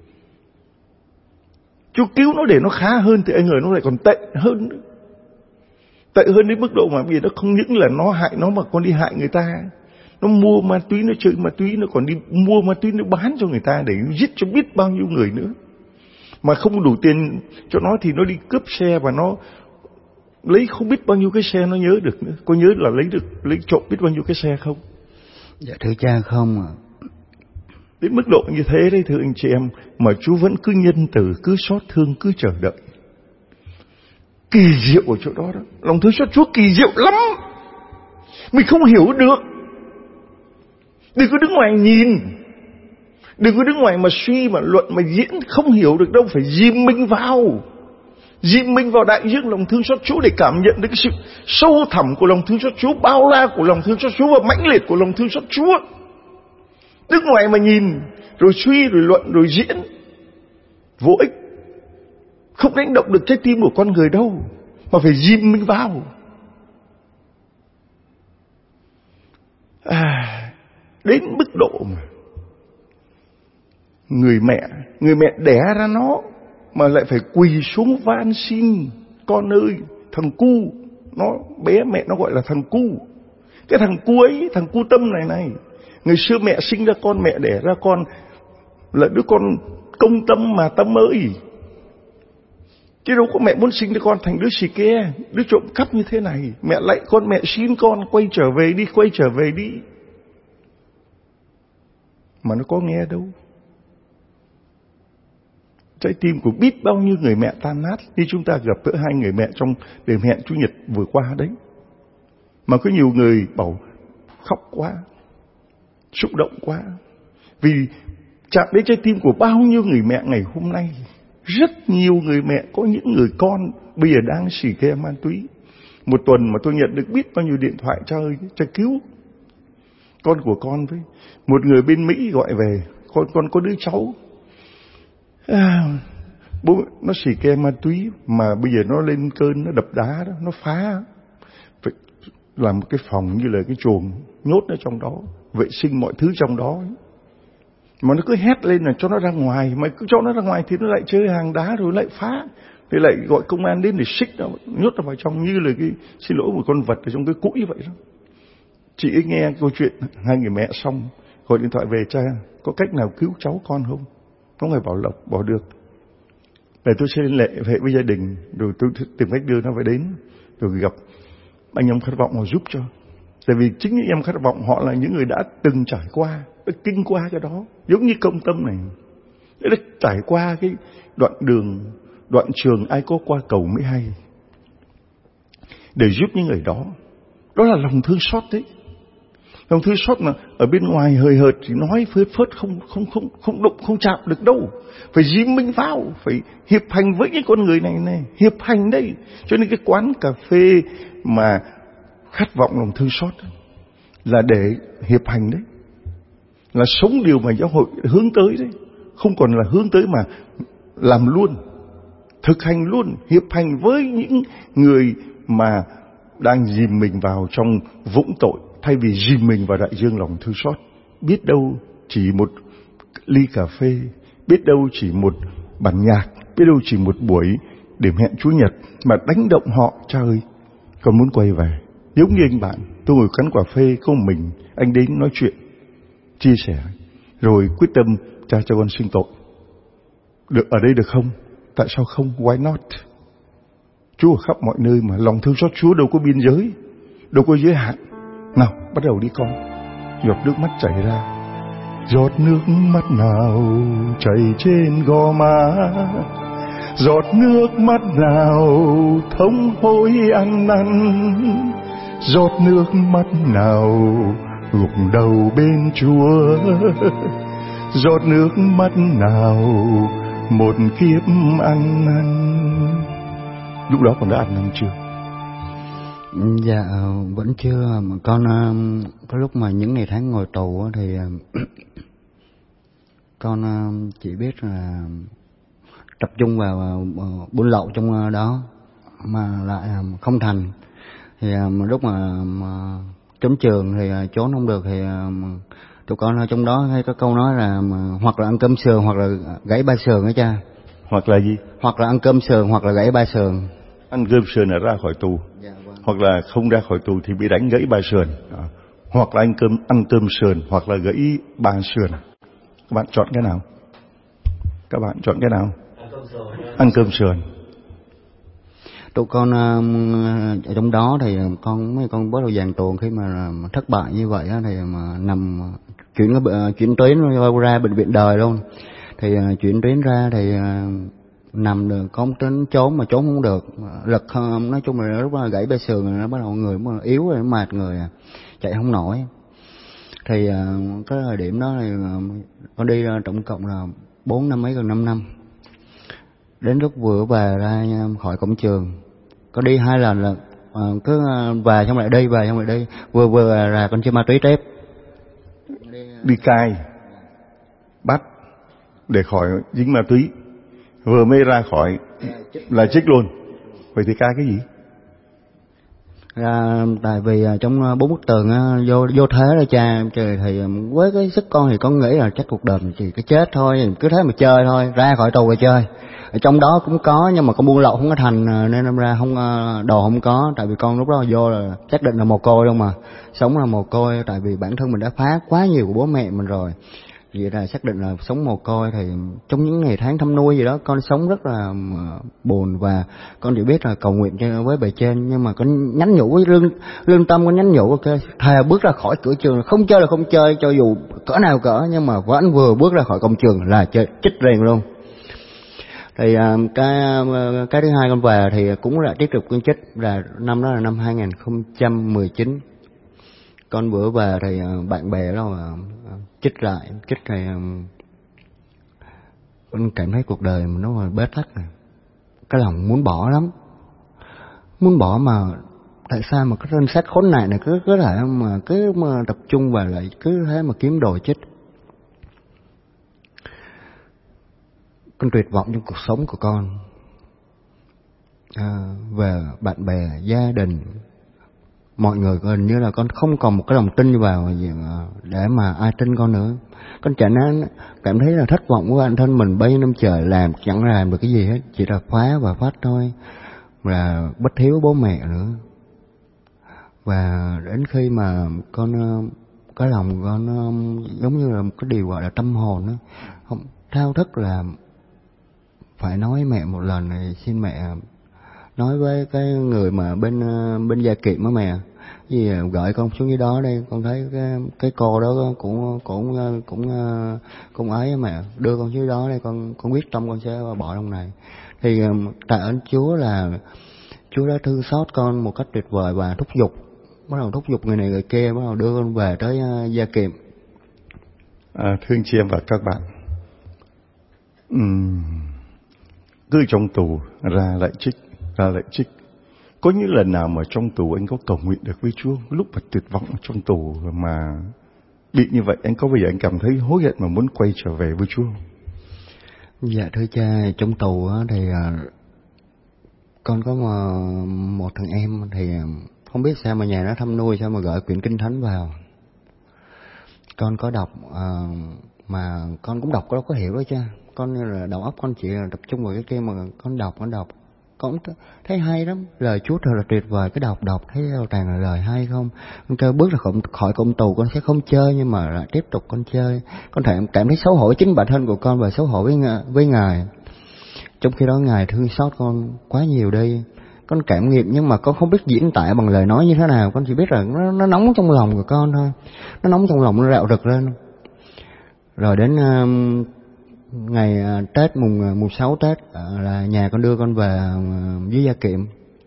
Speaker 2: Chúa cứu nó để nó khá hơn thì anh người nó lại còn tệ hơn nữa. Tệ hơn đến mức độ mà vì nó không những là nó hại nó mà còn đi hại người ta. Nó mua ma túy, nó chơi ma túy, nó còn đi mua ma túy, nó bán cho người ta để giết cho biết bao nhiêu người nữa. Mà không đủ tiền cho nó thì nó đi cướp xe và nó lấy không biết bao nhiêu cái xe nó nhớ được nữa. Có nhớ là lấy được lấy trộm biết bao nhiêu cái xe không?
Speaker 3: Dạ thưa cha không ạ.
Speaker 2: Đến mức độ như thế đấy thưa anh chị em, mà Chúa vẫn cứ nhân từ, cứ xót thương, cứ chờ đợi. Kỳ diệu ở chỗ đó đó. Lòng thương xót Chúa kỳ diệu lắm. Mình không hiểu được. Đừng có đứng ngoài nhìn. Đừng có đứng ngoài mà suy, mà luận, mà diễn. Không hiểu được đâu. Phải dìm mình vào. Dìm mình vào đại dương lòng thương xót Chúa để cảm nhận được cái sự sâu thẳm của lòng thương xót Chúa, bao la của lòng thương xót Chúa và mãnh liệt của lòng thương xót Chúa. Đứng ngoài mà nhìn, rồi suy, rồi luận, rồi diễn, vô ích. Không đánh động được trái tim của con người đâu, mà phải dìm mình vào. À, đến mức độ mà người mẹ, người mẹ đẻ ra nó mà lại phải quỳ xuống van xin: con ơi, thằng cu, nó bé mẹ nó gọi là thằng cu. Cái thằng cu ấy, thằng cu Tâm này này, ngày xưa mẹ sinh ra con, mẹ đẻ ra con là đứa con công Tâm mà Tâm ơi. Chứ đâu có mẹ muốn sinh đứa con thành đứa xì ke, đứa trộm cắp như thế này. Mẹ lạy con, mẹ xin con quay trở về đi, quay trở về đi. Mà nó có nghe đâu. Trái tim của biết bao nhiêu người mẹ tan nát, như chúng ta gặp gỡ hai người mẹ trong đêm hẹn Chủ nhật vừa qua đấy. Mà có nhiều người bảo khóc quá, xúc động quá, vì chạm đến trái tim của bao nhiêu người mẹ ngày hôm nay. Rất nhiều người mẹ có những người con bây giờ đang xì ke ma túy. Một tuần mà tôi nhận được biết bao nhiêu điện thoại cho ơi, cho cứu con của con với. Một người bên Mỹ gọi về, con con có đứa cháu, à, bố nó xì ke ma túy mà bây giờ nó lên cơn, nó đập đá đó, nó phá, phải làm một cái phòng như là cái chuồng, nhốt nó trong đó, vệ sinh mọi thứ trong đó ấy. Mà nó cứ hét lên là cho nó ra ngoài, mà cứ cho nó ra ngoài thì nó lại chơi hàng đá rồi lại phá, thì lại gọi công an đến để xích nó, nhốt nó vào trong như là cái, xin lỗi, một con vật ở trong cái cũi vậy đó. Chị ấy nghe câu chuyện hai người mẹ xong gọi điện thoại về: cha, có cách nào cứu cháu con không? Không phải bảo lộc, bảo được. Để tôi sẽ liên hệ với gia đình, rồi tôi tìm cách đưa nó về đến, rồi gặp anh em khát vọng họ giúp cho. Tại vì chính những em khát vọng họ là những người đã từng trải qua, đã kinh qua cái đó. Giống như Công Tâm này, đã trải qua cái đoạn đường, đoạn trường ai có qua cầu mới hay. Để giúp những người đó. Đó là lòng thương xót đấy. Lòng thương xót mà ở bên ngoài hời hợt thì nói phớt phớt không không không không đụng không chạm được đâu. Phải dìm mình vào, phải hiệp hành với cái con người này này, hiệp hành đây. Cho nên cái quán cà phê mà khát vọng lòng thương xót là để hiệp hành đấy. Là sống điều mà giáo hội hướng tới đấy. Không còn là hướng tới mà làm luôn, thực hành luôn, hiệp hành với những người mà đang dìm mình vào trong vũng tội, thay vì dìm mình vào đại dương lòng thương xót. Biết đâu chỉ một ly cà phê, biết đâu chỉ một bản nhạc, biết đâu chỉ một buổi điểm hẹn Chúa Nhật mà đánh động họ. Cha ơi, con muốn quay về. Giống như anh bạn, tôi ngồi cắn cà phê có một mình, anh đến nói chuyện, chia sẻ, rồi quyết tâm cha cho con xưng tội. Được ở đây được không? Tại sao không? Why not? Chúa ở khắp mọi nơi mà, lòng thương xót Chúa đâu có biên giới, đâu có giới hạn. Nào, bắt đầu đi con. Giọt nước mắt chảy ra. Giọt nước mắt nào chảy trên gò má, giọt nước mắt nào thống hối ăn năn, giọt nước mắt nào gục đầu bên Chúa, giọt nước mắt nào một kiếp ăn năn. Lúc đó con đã ăn năn chưa?
Speaker 3: Dạ vẫn chưa. Mà con có lúc mà những ngày tháng ngồi tù thì con chỉ biết là tập trung vào buôn lậu trong đó mà lại không thành. Thì lúc mà, mà trốn trường thì trốn không được thì tụi con ở trong đó hay có câu nói là hoặc là ăn cơm sườn hoặc là gãy ba sườn đó cha.
Speaker 2: Hoặc là gì?
Speaker 3: Hoặc là ăn cơm sườn hoặc là gãy ba sườn.
Speaker 2: Ăn cơm sườn là ra khỏi tù.
Speaker 3: Dạ, vâng.
Speaker 2: Hoặc là không ra khỏi tù thì bị đánh gãy ba sườn. À. Hoặc là ăn cơm ăn cơm sườn hoặc là gãy ba sườn. Các bạn chọn cái nào? Các bạn chọn cái nào? Ăn cơm sườn. Ăn cơm sườn.
Speaker 3: Tụi con ở trong đó thì con mấy con bắt đầu dàn tuồng khi mà thất bại như vậy thì mà nằm chuyển chuyển tuyến ra bệnh viện đời luôn. Thì chuyển tuyến ra thì nằm được có tính trốn mà trốn không được, lực nói chung là lúc đó gãy ba sườn, nó bắt đầu người mà yếu rồi, mệt người chạy không nổi. Thì cái thời điểm đó thì con đi tổng cộng là bốn năm mấy gần năm năm. Đến lúc vừa về ra khỏi cổng trường, có đi hai lần là cứ về xong lại đi, về xong lại đi, vừa vừa là con chơi ma túy tiếp.
Speaker 2: Đi cai, bắt để khỏi dính ma túy, vừa mới ra khỏi là chích luôn. Vậy thì cai cái gì?
Speaker 3: Ra tại vì trong bốn bức tường vô vô thế đó cha, trời thì với cái sức con thì con nghĩ là chắc cuộc đời mình chỉ cái chết thôi, cứ thế mà chơi thôi, ra khỏi tù rồi chơi. Ở trong đó cũng có nhưng mà con buôn lậu không có thành nên năm ra không đồ không có, tại vì con lúc đó vô là xác định là mồ côi luôn mà, sống là mồ côi, tại vì bản thân mình đã phá quá nhiều của bố mẹ mình rồi. Vậy là xác định là sống mồ côi. Thì trong những ngày tháng thăm nuôi gì đó con sống rất là buồn, và con chỉ biết là cầu nguyện cho với bề trên, nhưng mà con nhắn nhủ với lương lương tâm, con nhắn nhủ ok thà bước ra khỏi cửa trường không chơi là không chơi, cho dù cỡ nào cỡ, nhưng mà vẫn vừa bước ra khỏi cổng trường là chơi chích rèn luôn. Thì cái cái thứ hai con về thì cũng là tiếp tục con chích, là năm đó là năm hai nghìn không trăm mười chín. Con bữa về thì bạn bè đó mà chích lại, chích thì con cảm thấy cuộc đời mình nó là bế tắc này, cái lòng muốn bỏ lắm, muốn bỏ mà tại sao mà cái danh sách khốn nạn này cứ cứ thể mà cứ mà tập trung vào lại cứ thế mà kiếm đồ chích. Con tuyệt vọng trong cuộc sống của con, à, về bạn bè, gia đình, mọi người gần như là con không còn một cái lòng tin vào để mà ai tin con nữa. Con chẳng nên cảm thấy là thất vọng của bản thân mình, bao nhiêu năm trời làm chẳng làm được cái gì hết, chỉ là phá và phát thôi, là bất hiếu bố mẹ nữa. Và đến khi mà con cái lòng con giống như là một cái điều gọi là tâm hồn đó, không thao thức là phải nói mẹ một lần này, xin mẹ nói với cái người mà bên bên gia kiệm á mẹ, gì gửi con xuống dưới đó đây, con thấy cái cái cô đó cũng cũng cũng cũng ấy mà đưa con dưới đó đây, con con quyết tâm con sẽ bỏ trong này. Thì tạ ơn Chúa là Chúa đã thương xót con một cách tuyệt vời và thúc giục, bắt đầu thúc giục người này người kia, bắt đầu đưa con về tới Gia Kiệm.
Speaker 2: À, thưa anh chị em và các bạn, uhm, cứ trong tù ra lại trích, ra lại trích. Có những lần nào mà trong tù anh có cầu nguyện được với Chúa, lúc mà tuyệt vọng trong tù mà bị như vậy, anh có bao giờ anh cảm thấy hối hận mà muốn quay trở về với Chúa?
Speaker 3: Dạ thưa cha, trong tù thì con có một, một thằng em thì không biết sao mà nhà nó thăm nuôi, sao mà gửi quyển Kinh Thánh vào. Con có đọc mà con cũng đọc, có đâu có hiểu đó cha. Con là đầu óc con chỉ là tập trung vào cái kia, mà con đọc, con đọc con thấy hay lắm, lời Chúa thật là tuyệt vời. Cái đọc đọc thấy toàn là lời hay không. Con kêu bước ra khỏi, khỏi cổng tù con sẽ không chơi, nhưng mà lại tiếp tục con chơi. Con thể cảm thấy xấu hổ chính bản thân của con và xấu hổ với với Ngài. Trong khi đó Ngài thương xót con quá nhiều đi. Con cảm nghiệm nhưng mà con không biết diễn tả bằng lời nói như thế nào. Con chỉ biết là nó, nó nóng trong lòng của con thôi. Nó nóng trong lòng, nó rạo rực lên. Rồi đến uh, ngày uh, Tết mùng mùng sáu Tết uh, là nhà con đưa con về uh, dưới Gia Kiệm.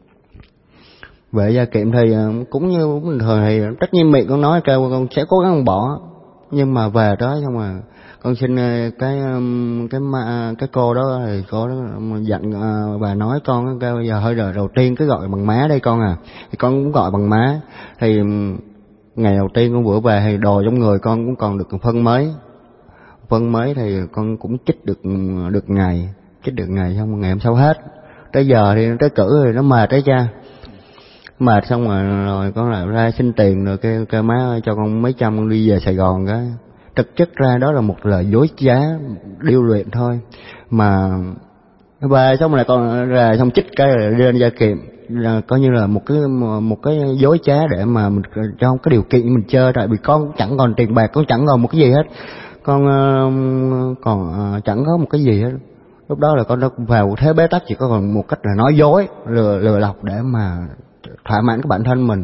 Speaker 3: Về Gia Kiệm thì uh, cũng như bình thường thì tất nhiên miệng con nói kêu con sẽ cố gắng bỏ, nhưng mà về đó xong rồi con xin cái cái cái cô đó thì cô đó dặn và nói con kêu giờ hơi đời đầu tiên cứ gọi bằng má đây con à, thì con cũng gọi bằng má. Thì ngày đầu tiên con vừa về thì đồ trong người con cũng còn được phân mới, phân mới thì con cũng chích được được ngày, chích được ngày xong ngày hôm sau hết. Tới giờ thì tới cử rồi nó mệt đấy cha, mệt xong rồi rồi con lại ra xin tiền rồi kêu kêu má ơi cho con mấy trăm con đi về Sài Gòn cái. Thực chất ra đó là một lời dối trá điêu luyện thôi, mà về xong rồi còn ra xong chích cái rồi lên Gia Kiệm, là coi như là một cái một cái dối trá để mà mình trong cái điều kiện mình chơi. Tại vì con chẳng còn tiền bạc, con chẳng còn một cái gì hết, con còn chẳng có một cái gì hết. Lúc đó là con đã vào thế bế tắc, chỉ có còn một cách là nói dối, lừa lừa lọc để mà thỏa mãn cái bản thân mình.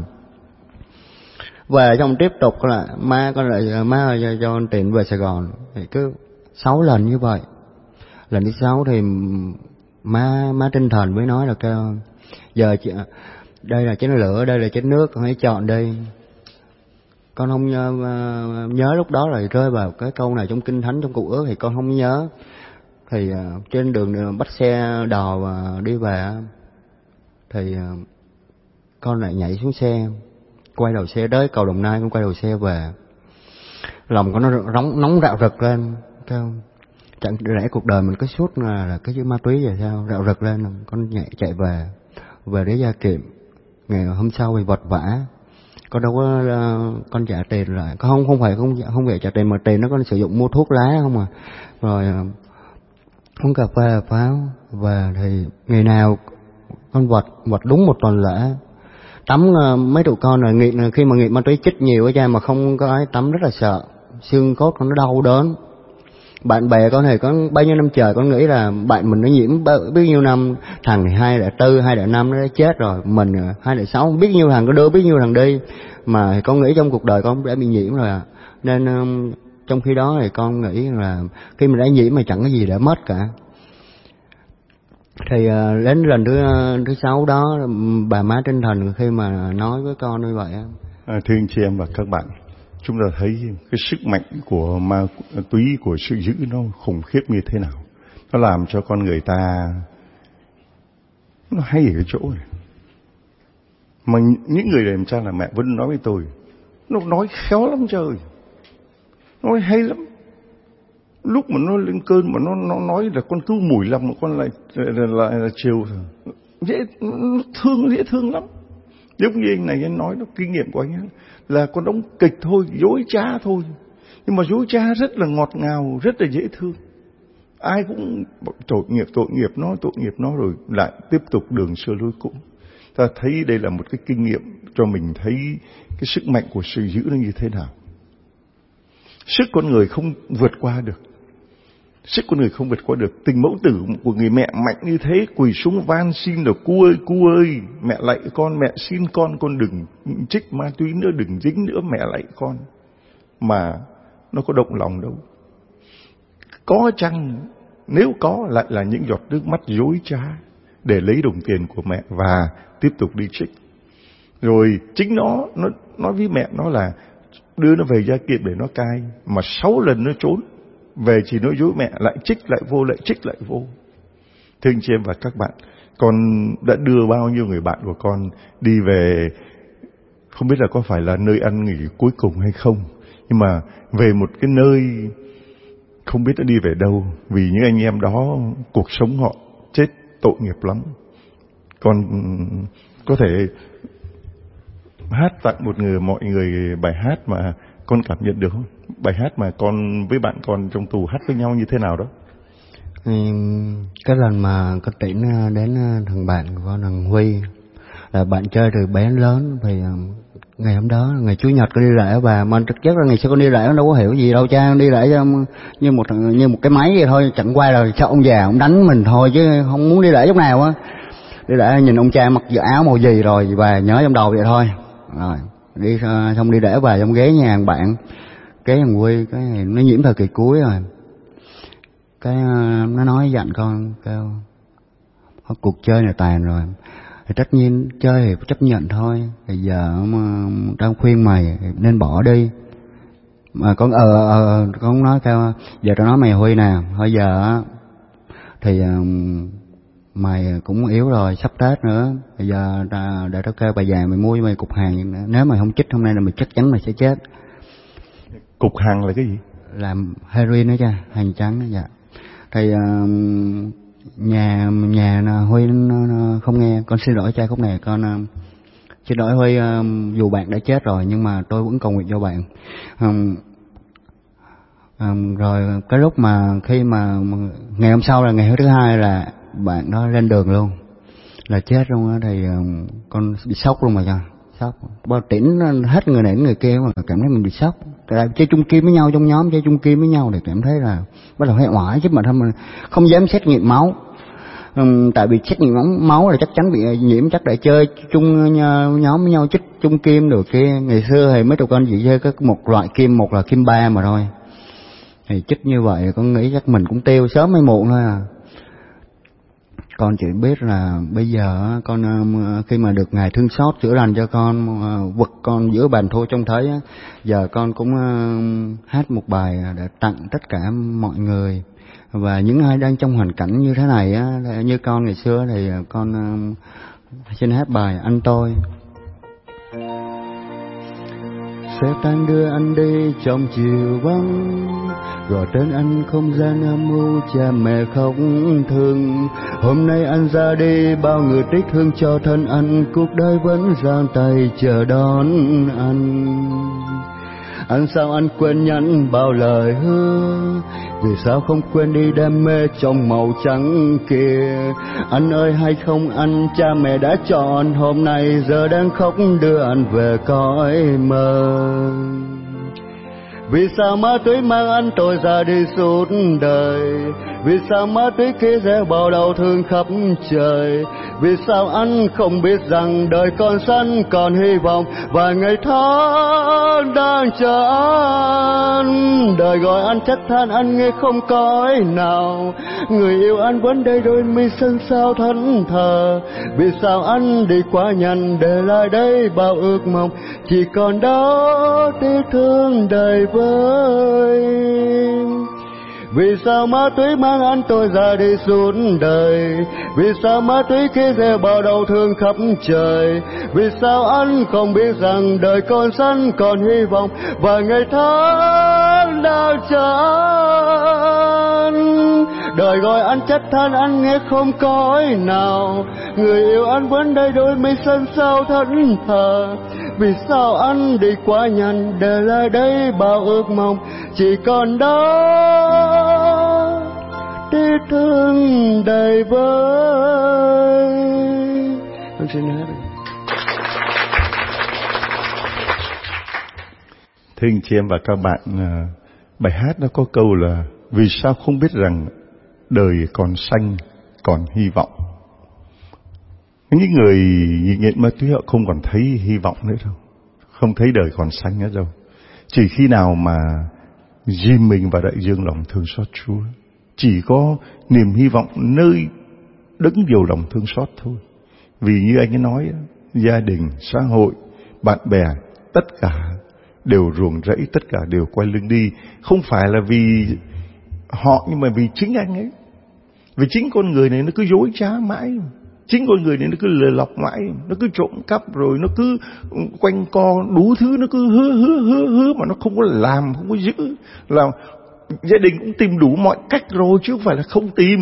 Speaker 3: Về xong tiếp tục là má con lại má ơi cho, cho con tiền về Sài Gòn, thì cứ sáu lần như vậy. Lần thứ sáu thì má má tinh thần mới nói là kêu giờ chị, đây là chén lửa, đây là chén nước, con hãy chọn đi. Con không nhớ, nhớ lúc đó là rơi vào cái câu này trong Kinh Thánh, trong Cựu Ước thì con không nhớ. Thì trên đường bắt xe đò và đi về thì con lại nhảy xuống xe, quay đầu xe tới cầu Đồng Nai, con quay đầu xe về. Lòng con nó nóng nóng rạo rực lên, sao chẳng lẽ cuộc đời mình có suốt là, là cái ma túy vậy sao, rạo rực lên. Con nhảy chạy về, về đến Gia Kiệm. Ngày hôm sau thì vật vã, con đâu có uh, con trả tiền lại, con không không phải không không phải trả tiền mà tiền nó con sử dụng mua thuốc lá không à. Rồi uh, uống cà phê pháo. Về thì ngày nào con vật vật đúng một tuần lễ. Tắm uh, mấy tụi con là nghiện, khi mà nghiện ma túy chích nhiều ở cha mà không có ai tắm rất là sợ, xương cốt con nó đau đớn. Bạn bè con thì có bao nhiêu năm trời con nghĩ là bạn mình nó nhiễm bao nhiêu năm, thằng này hai đại tư hai đại năm nó đã chết rồi, mình hai đại sáu biết nhiêu thằng có đưa biết nhiêu thằng đi, mà con nghĩ trong cuộc đời con đã bị nhiễm rồi à. Nên um, trong khi đó thì con nghĩ là khi mình đã nhiễm mà chẳng có gì để mất cả. Thì uh, đến lần thứ uh, thứ sáu đó bà má tinh thần khi mà nói với con như vậy á.
Speaker 2: À, thưa anh chị em và các bạn, chúng ta thấy cái sức mạnh của ma túy, của sự dữ nó khủng khiếp như thế nào. Nó làm cho con người ta nó hay ở cái chỗ này. Mà những người làm cha làm mẹ vẫn nói với tôi, nó nói khéo lắm trời, nói hay lắm. Lúc mà nó lên cơn mà nó nó nói là con cứ mùi lòng mà con lại lại, lại là chiều, dễ nó thương, dễ thương lắm. Giống như anh này anh nói, nó kinh nghiệm của anh ấy, là con đóng kịch thôi, dối trá thôi, nhưng mà dối trá rất là ngọt ngào, rất là dễ thương. Ai cũng tội nghiệp, tội nghiệp nó, tội nghiệp nó, rồi lại tiếp tục đường xưa lối cũ. Ta thấy đây là một cái kinh nghiệm cho mình thấy cái sức mạnh của sự dữ nó như thế nào. Sức con người không vượt qua được. Sức con người không vượt qua được. Tình mẫu tử của người mẹ mạnh như thế, quỳ xuống van xin là cu ơi, cu ơi, mẹ lạy con, mẹ xin con, con đừng trích ma túy nữa, đừng dính nữa, mẹ lạy con. Mà nó có động lòng đâu. Có chăng, nếu có lại là những giọt nước mắt dối trá để lấy đồng tiền của mẹ và tiếp tục đi trích. Rồi chính nó, nó nói với mẹ nó là đưa nó về Gia Kiệm để nó cai, mà sáu lần nó trốn. Về chỉ nói dối mẹ, lại trích lại vô, lại trích lại vô. Thưa anh chị em và các bạn, con đã đưa bao nhiêu người bạn của con đi về, không biết là có phải là nơi ăn nghỉ cuối cùng hay không, nhưng mà về một cái nơi không biết đã đi về đâu, vì những anh em đó cuộc sống họ chết tội nghiệp lắm. Con có thể hát tặng một người mọi người bài hát mà con cảm nhận được không? Bài hát mà con với bạn con trong tù hát với nhau như thế nào đó?
Speaker 3: Ừ, cái lần mà có Tĩnh đến thằng bạn của con, thằng Huy, là bạn chơi từ bé đến lớn, thì ngày hôm đó ngày Chủ nhật con đi lễ, và mình thực chất là ngày xưa con đi lễ đâu có hiểu gì đâu cha, đi lễ như một như một cái máy vậy thôi, chẳng qua là cho ông già ông đánh mình thôi chứ không muốn đi lễ lúc nào á. Đi lễ nhìn ông cha mặc dự áo màu gì rồi và nhớ trong đầu vậy thôi. Rồi đi xong đi lễ về trong ghế nhà hàng bạn, cái thằng Huy cái này nó nhiễm thời kỳ cuối rồi, cái nó nói dặn con kêu cuộc chơi này tàn rồi thì tất nhiên chơi thì chấp nhận thôi, bây giờ mà tao khuyên mày nên bỏ đi. Mà con ờ ờ con nói kêu giờ tao nói mày Huy nè, bây giờ thì mày cũng yếu rồi, sắp Tết nữa, bây giờ ta để tao kêu bà già mày mua cho mày cục hàng, nếu mày không chích hôm nay là mày chắc chắn mày sẽ chết.
Speaker 2: Cục hàng là cái gì?
Speaker 3: Làm heroin đó cha, hàng trắng đó. Dạ. Thì uh, nhà nhà Huy nó, nó không nghe. Con xin lỗi cha khúc này, con uh, xin lỗi Huy, uh, dù bạn đã chết rồi nhưng mà tôi vẫn cầu nguyện cho bạn. Um, um, rồi cái lúc mà khi mà ngày hôm sau là ngày thứ hai là bạn đó lên đường luôn, là chết luôn á, thì uh, con bị sốc luôn mà cha. Sốc, bao Tĩnh hết người này người kia mà cảm thấy mình bị sốc. Tại chơi chung kim với nhau trong nhóm, chơi chung kim với nhau thì cảm thấy là bắt đầu hay oải chứ mà thâm không dám xét nghiệm máu. Uhm, tại vì xét nghiệm máu, máu là chắc chắn bị nhiễm, chắc để chơi chung nhóm với nhau chích chung kim được kia. Ngày xưa thì mấy tụi con chỉ chơi có một loại kim, một là kim ba mà thôi. Thì chích như vậy con nghĩ chắc mình cũng tiêu sớm hay muộn thôi à. Con chỉ biết là bây giờ con khi mà được Ngài thương xót chữa lành cho con, vực con giữa bàn thua trông thấy, giờ con cũng hát một bài để tặng tất cả mọi người và những ai đang trong hoàn cảnh như thế này á, như con ngày xưa, thì con xin hát bài Anh Tôi. Xe tan đưa anh đi trong chiều vắng, gọi tên anh không gian âm mưu, cha mẹ khóc thương. Hôm nay anh ra đi, bao người tiếc thương cho thân anh, cuộc đời vẫn giang tay chờ đón anh. Anh sao anh quên nhắn bao lời hứa, vì sao không quên đi đam mê trong màu trắng kia. Anh ơi hay không anh, cha mẹ đã chọn hôm nay, giờ đang khóc đưa anh về cõi mơ. Vì sao ma túy mang anh tôi ra đi suốt đời, vì sao ma túy kia gieo bao đau thương khắp trời. Vì sao anh không biết rằng đời còn xanh còn hy vọng, và ngày tháng đang chờ anh. Đời gọi anh trách than anh nghe không cõi nào, người yêu anh vẫn đây đôi mi xanh sao thẫn thờ. Vì sao anh đi quá nhanh để lại đây bao ước mong, chỉ còn đó tiếc thương đầy vơi. Vì sao ma túy mang anh tôi ra đi suốt đời, vì sao ma túy kia gieo bao đau thương khắp trời. Vì sao anh không biết rằng đời còn xanh còn hy vọng, và ngày tháng đang chờ anh. Đời gọi anh trách than anh nghe không cõi nào, người yêu anh vẫn đây đôi mi xanh sao thẫn thờ. Vì sao anh đi quá nhanh để lại đây bao ước mong, chỉ còn đó tiếc thương đầy vơi. Con xin hát.
Speaker 2: Thưa anh chị em và các bạn, bài hát nó có câu là vì sao không biết rằng đời còn xanh, còn hy vọng. Những người nghiện ma túy họ không còn thấy hy vọng nữa đâu, không thấy đời còn xanh nữa đâu. Chỉ khi nào mà dìm mình vào đại dương lòng thương xót Chúa, chỉ có niềm hy vọng nơi đấng nhiều lòng thương xót thôi. Vì như anh ấy nói, gia đình, xã hội, bạn bè, tất cả đều ruồng rẫy, tất cả đều quay lưng đi. Không phải là vì họ, nhưng mà vì chính anh ấy. Vì chính con người này nó cứ dối trá mãi, chính con người này nó cứ lừa lọc mãi, nó cứ trộm cắp, rồi nó cứ quanh co đủ thứ, nó cứ hứa hứa hứa hứa mà nó không có làm, không có giữ. Là gia đình cũng tìm đủ mọi cách rồi chứ không phải là không tìm.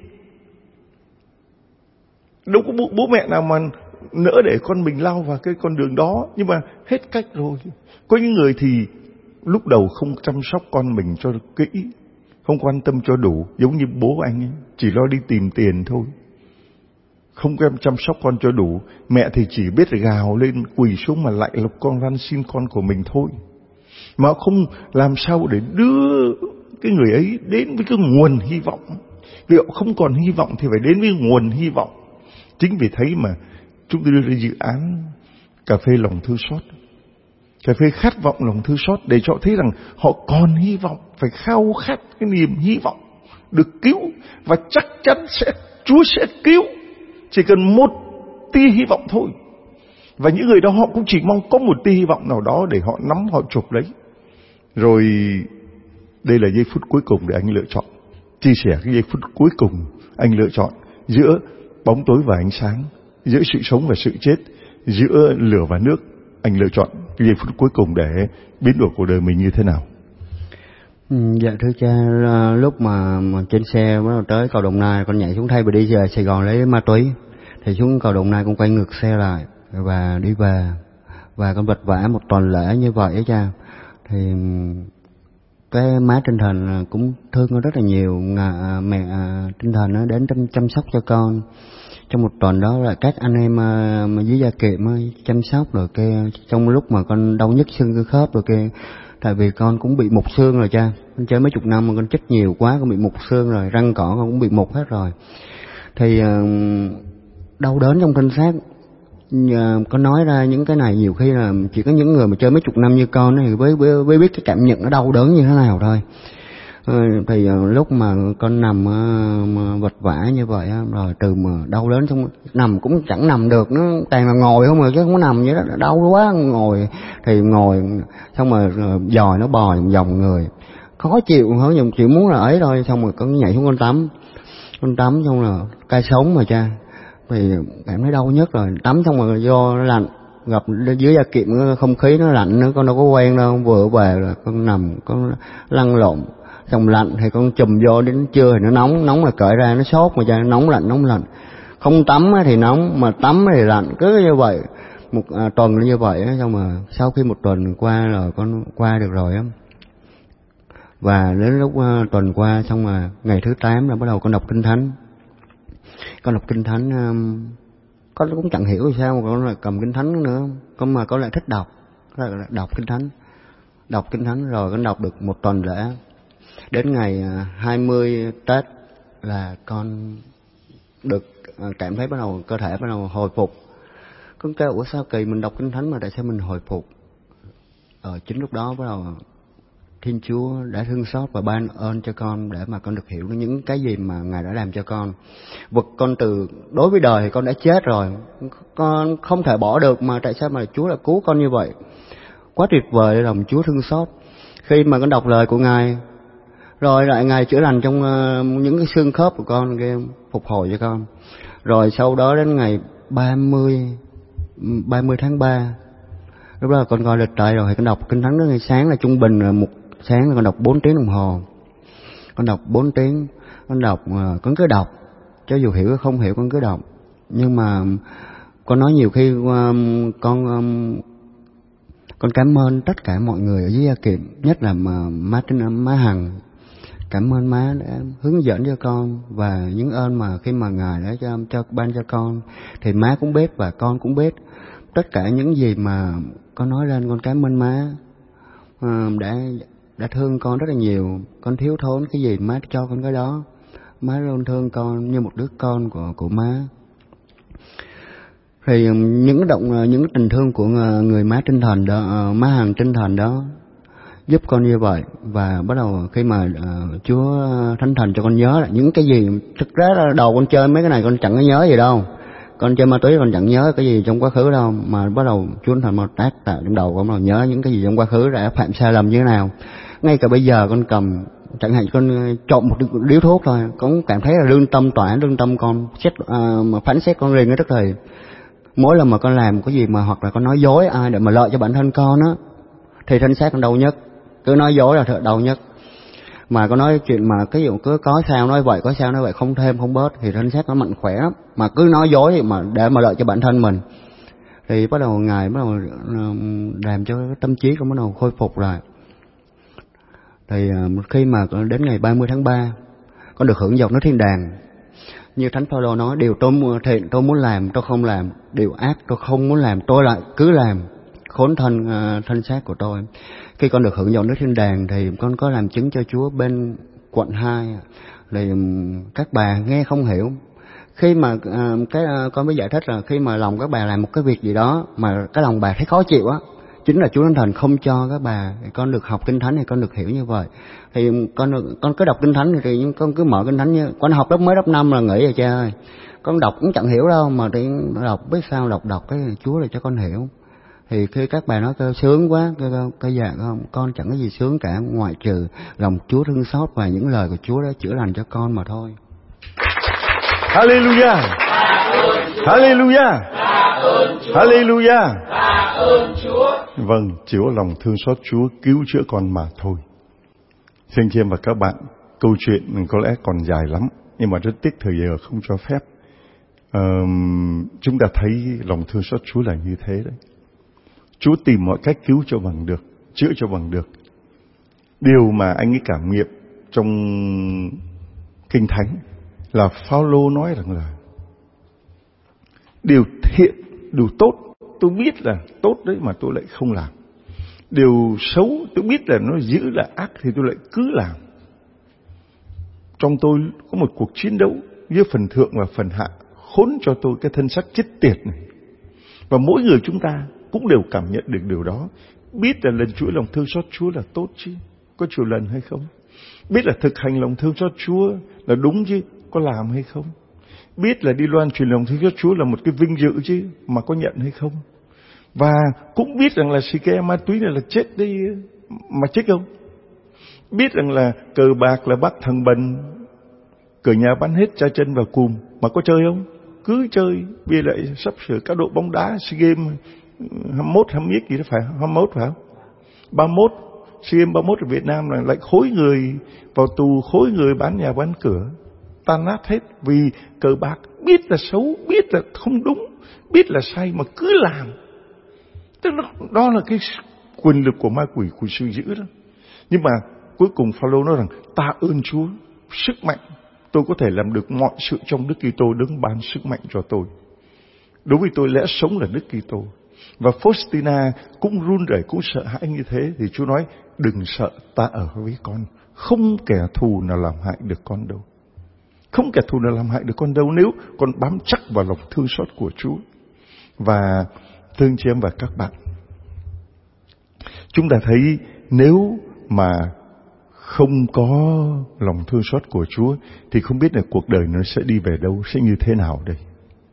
Speaker 2: Đâu có bố, bố mẹ nào mà nỡ để con mình lao vào cái con đường đó, nhưng mà hết cách rồi. Có những người thì lúc đầu không chăm sóc con mình cho kỹ, không quan tâm cho đủ, giống như bố anh ấy, chỉ lo đi tìm tiền thôi, không em chăm sóc con cho đủ. Mẹ thì chỉ biết gào lên, quỳ xuống mà lại lục con van xin con của mình thôi, mà không làm sao để đưa cái người ấy đến với cái nguồn hy vọng. Vì họ không còn hy vọng thì phải đến với nguồn hy vọng. Chính vì thế mà chúng tôi đưa ra dự án cà phê lòng thương xót, cà phê khát vọng lòng thương xót, để cho họ thấy rằng họ còn hy vọng, phải khao khát cái niềm hy vọng được cứu, và chắc chắn sẽ Chúa sẽ cứu, chỉ cần một tia hy vọng thôi. Và những người đó họ cũng chỉ mong có một tia hy vọng nào đó để họ nắm, họ chụp lấy. Rồi đây là giây phút cuối cùng để anh lựa chọn, chia sẻ cái giây phút cuối cùng anh lựa chọn giữa bóng tối và ánh sáng, giữa sự sống và sự chết, giữa lửa và nước. Anh lựa chọn cái giây phút cuối cùng để biến đổi cuộc đời mình như thế nào?
Speaker 3: Ừ, dạ thưa cha, lúc mà, mà trên xe bắt đầu tới cầu Đồng Nai, con nhảy xuống thay và đi về Sài Gòn lấy ma túy, thì xuống cầu Đồng Nai con quay ngược xe lại và đi về, và con vật vã một tuần lễ như vậy á cha. Thì cái má Tinh Thần cũng thương con rất là nhiều, ngà, mẹ Tinh Thần nó đến chăm, chăm sóc cho con. Trong một tuần đó là các anh em mà, mà dưới gia kiệm chăm sóc rồi kia, trong lúc mà con đau nhức xương cơ khớp rồi kia. Tại vì con cũng bị mục xương rồi cha, con chơi mấy chục năm mà con chích nhiều quá, con bị mục xương rồi, răng cỏ con cũng bị mục hết rồi. Thì uh, đau đớn trong thân xác. Uh, con nói ra những cái này nhiều khi là chỉ có những người mà chơi mấy chục năm như con thì mới, mới, mới biết cái cảm nhận nó đau đớn như thế nào thôi. Uh, thì uh, lúc mà con nằm uh, vật vã như vậy uh, rồi từ mà đau đớn xong nằm cũng chẳng nằm được, nó toàn là ngồi không rồi chứ không có nằm vậy đó, đau quá. Ngồi thì ngồi xong mà uh, dòi nó bò vòng vòng người, khó chịu hơn, nhưng chỉ muốn là ấy thôi. Xong rồi con nhảy xuống con tắm, con tắm xong là cai sống mà cha, thì cảm thấy đau nhất rồi. Tắm xong rồi do nó lạnh, gặp dưới gia kiệm không khí nó lạnh nữa, con đâu có quen đâu. Vừa về là con nằm con lăn lộn, xong lạnh thì con chùm vô, đến trưa thì nó nóng, nóng là cởi ra nó sốt mà cha, nóng lạnh nóng lạnh. Không tắm thì nóng, mà tắm thì lạnh, cứ như vậy một à, tuần như vậy. Xong mà sau khi một tuần qua rồi con qua được rồi á, và đến lúc uh, tuần qua xong mà ngày thứ tám là bắt đầu con đọc kinh thánh. Con đọc kinh thánh, um, con cũng chẳng hiểu sao mà con lại cầm kinh thánh nữa, con mà con lại thích đọc, lại đọc kinh thánh, đọc kinh thánh rồi con đọc được một tuần lễ. Đến ngày uh, hai mươi Tết là con được uh, cảm thấy bắt đầu cơ thể bắt đầu hồi phục. Con kêu ủa sao kỳ mình đọc kinh thánh mà tại sao mình hồi phục? Ờ, chính lúc đó bắt đầu Thiên Chúa đã thương xót và ban ơn cho con để mà con được hiểu những cái gì mà Ngài đã làm cho con. Vực con từ đối với đời thì con đã chết rồi, con không thể bỏ được, mà tại sao mà Chúa lại cứu con như vậy? Quá tuyệt vời lòng Chúa thương xót. Khi mà con đọc lời của Ngài, rồi lại Ngài chữa lành trong uh, những cái xương khớp của con, cái phục hồi cho con. Rồi sau đó đến ngày ba mươi tháng ba, lúc đó là con coi lịch trời rồi thì con đọc kinh thánh đó. Ngày sáng là trung bình là một sáng là con đọc bốn tiếng đồng hồ, con đọc bốn tiếng, con đọc con cứ đọc, cho dù hiểu hay không hiểu con cứ đọc. Nhưng mà con nói nhiều khi um, con um, con cảm ơn tất cả mọi người ở dưới gia kiệm, nhất là mà má Trinh, má Hằng. Cảm ơn má đã hướng dẫn cho con, và những ơn mà khi mà Ngài đã cho, cho ban cho con thì má cũng biết và con cũng biết. Tất cả những gì mà con nói lên con cảm ơn má uh, đã đã thương con rất là nhiều. Con thiếu thốn cái gì má cho con cái đó. Má luôn thương con như một đứa con của của má. Thì những động những tình thương của người má tinh thần đó, má Hằng tinh thần đó giúp con như vậy. Và bắt đầu khi mà uh, Chúa Thánh Thần cho con nhớ là những cái gì, thực ra là đầu con chơi mấy cái này con chẳng có nhớ gì đâu. Con chơi ma túy con chẳng nhớ cái gì trong quá khứ đâu, mà bắt đầu Chúa Thánh Thần mà tác tạo trong đầu con, mà nhớ những cái gì trong quá khứ đã phạm sai lầm như thế nào. Ngay cả bây giờ con cầm, chẳng hạn con trộm một điếu thuốc thôi, con cảm thấy là lương tâm tỏa, lương tâm con xét uh, mà phán xét con riêng nó rất là. Mỗi lần mà con làm cái gì mà hoặc là con nói dối ai để mà lợi cho bản thân con á, thì thân xác con đau nhất. Cứ nói dối là đau nhất. Mà có nói chuyện mà cái dụ cứ có sao nói vậy, có sao nói vậy, không thêm không bớt, thì thân xác nó mạnh khỏe lắm. Mà cứ nói dối mà để mà lợi cho bản thân mình, thì bắt đầu Ngài bắt đầu làm cho cái tâm trí con bắt đầu khôi phục lại. Thì khi mà đến ngày ba mươi tháng ba, con được hưởng giọt nước thiên đàng. Như Thánh Phaolô nói, điều tôi thiện tôi muốn làm tôi không làm, điều ác tôi không muốn làm tôi lại cứ làm, khốn thân thân xác của tôi. Khi con được hưởng giọt nước thiên đàng thì con có làm chứng cho Chúa bên quận hai, thì các bà nghe không hiểu. Khi mà cái con mới giải thích là khi mà lòng các bà làm một cái việc gì đó mà cái lòng bà thấy khó chịu á, chính là Chúa Thánh Thần không cho các bà. Con được học Kinh Thánh thì con được hiểu như vậy. Thì con được, con cứ đọc Kinh Thánh thì con cứ mở Kinh Thánh như con học lớp mới lớp năm là nghỉ rồi cha ơi. Con đọc cũng chẳng hiểu đâu, mà thì đọc biết sao đọc đọc cái Chúa là cho con hiểu. Thì khi các bà nói kêu sướng quá, kêu, kêu, kêu dạ không, con chẳng có gì sướng cả, ngoại trừ lòng Chúa thương xót và những lời của Chúa đã chữa lành cho con mà thôi.
Speaker 2: Hallelujah, Hallelujah, Hallelujah. Vâng, chỉ có lòng thương xót Chúa cứu chữa con mà thôi. Xin chị em và các bạn, câu chuyện có lẽ còn dài lắm, nhưng mà rất tiếc thời giờ không cho phép. Um, chúng ta thấy lòng thương xót Chúa là như thế đấy. Chúa tìm mọi cách cứu cho bằng được, chữa cho bằng được. Điều mà anh ấy cảm nghiệm trong Kinh Thánh là Phaolô nói rằng là điều thiện, điều tốt tôi biết là tốt đấy mà tôi lại không làm. Điều xấu tôi biết là nó dữ là ác thì tôi lại cứ làm. Trong tôi có một cuộc chiến đấu giữa phần thượng và phần hạ, khốn cho tôi cái thân xác chết tiệt này. Và mỗi người chúng ta cũng đều cảm nhận được điều đó. Biết là lần chuỗi lòng thương xót Chúa là tốt chứ, có chịu lần hay không? Biết là thực hành lòng thương xót Chúa là đúng chứ, có làm hay không? Biết là đi loan truyền lòng thương xót Chúa là một cái vinh dự chứ, mà có nhận hay không? Và cũng biết rằng là xì ke ma túy này là chết đi, mà chết không? Biết rằng là cờ bạc là bắt thằng bần, cửa nhà bắn hết cha chân vào cùm, mà có chơi không? Cứ chơi. Bây lại sắp sửa các đội bóng đá SEA Games hai mươi mốt, hai mươi mốt gì đó phải hai mươi mốt phải không? ba mươi mốt, SEA Games ba mươi mốt ở Việt Nam là lại khối người vào tù, khối người bán nhà bán cửa, tan nát hết vì cờ bạc. Biết là xấu, biết là không đúng, biết là sai mà cứ làm. Tức là đó là cái quyền lực của ma quỷ, của sự dữ đó. Nhưng mà cuối cùng Phaolô nói rằng tạ ơn Chúa, sức mạnh tôi có thể làm được mọi sự trong Đức Kitô đấng ban sức mạnh cho tôi. Đối với tôi lẽ sống là Đức Kitô. Và Faustina cũng run rẩy, cũng sợ hãi như thế. Thì Chúa nói đừng sợ, ta ở với con. Không kẻ thù nào làm hại được con đâu. Không kẻ thù nào làm hại được con đâu nếu con bám chắc vào lòng thương xót của Chúa. Và thương chị em và các bạn, chúng ta thấy nếu mà không có lòng thương xót của Chúa thì không biết là cuộc đời nó sẽ đi về đâu, sẽ như thế nào đây.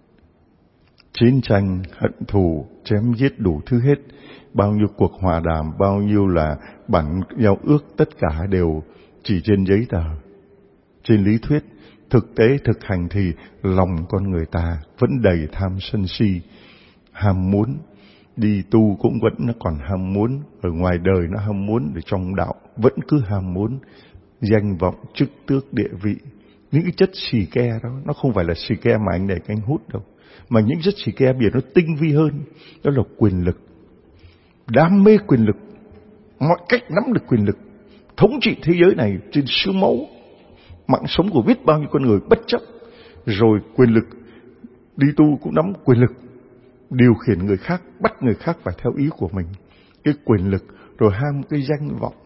Speaker 2: Chiến tranh, hận thù, chém giết đủ thứ hết. Bao nhiêu cuộc hòa đàm, bao nhiêu là bản giao ước, tất cả đều chỉ trên giấy tờ, trên lý thuyết. Thực tế, thực hành thì lòng con người ta vẫn đầy tham sân si, ham muốn. Đi tu cũng vẫn nó còn ham muốn, ở ngoài đời nó ham muốn, ở trong đạo vẫn cứ ham muốn danh vọng, chức tước, địa vị. Những cái chất xì ke đó, nó không phải là xì ke mà anh để anh hút đâu, mà những chất xì ke biển nó tinh vi hơn, đó là quyền lực, đam mê quyền lực, mọi cách nắm được quyền lực, thống trị thế giới này trên xứ máu, mạng sống của biết bao nhiêu con người bất chấp. Rồi quyền lực, đi tu cũng nắm quyền lực, điều khiển người khác, bắt người khác phải theo ý của mình. Cái quyền lực, rồi ham cái danh vọng,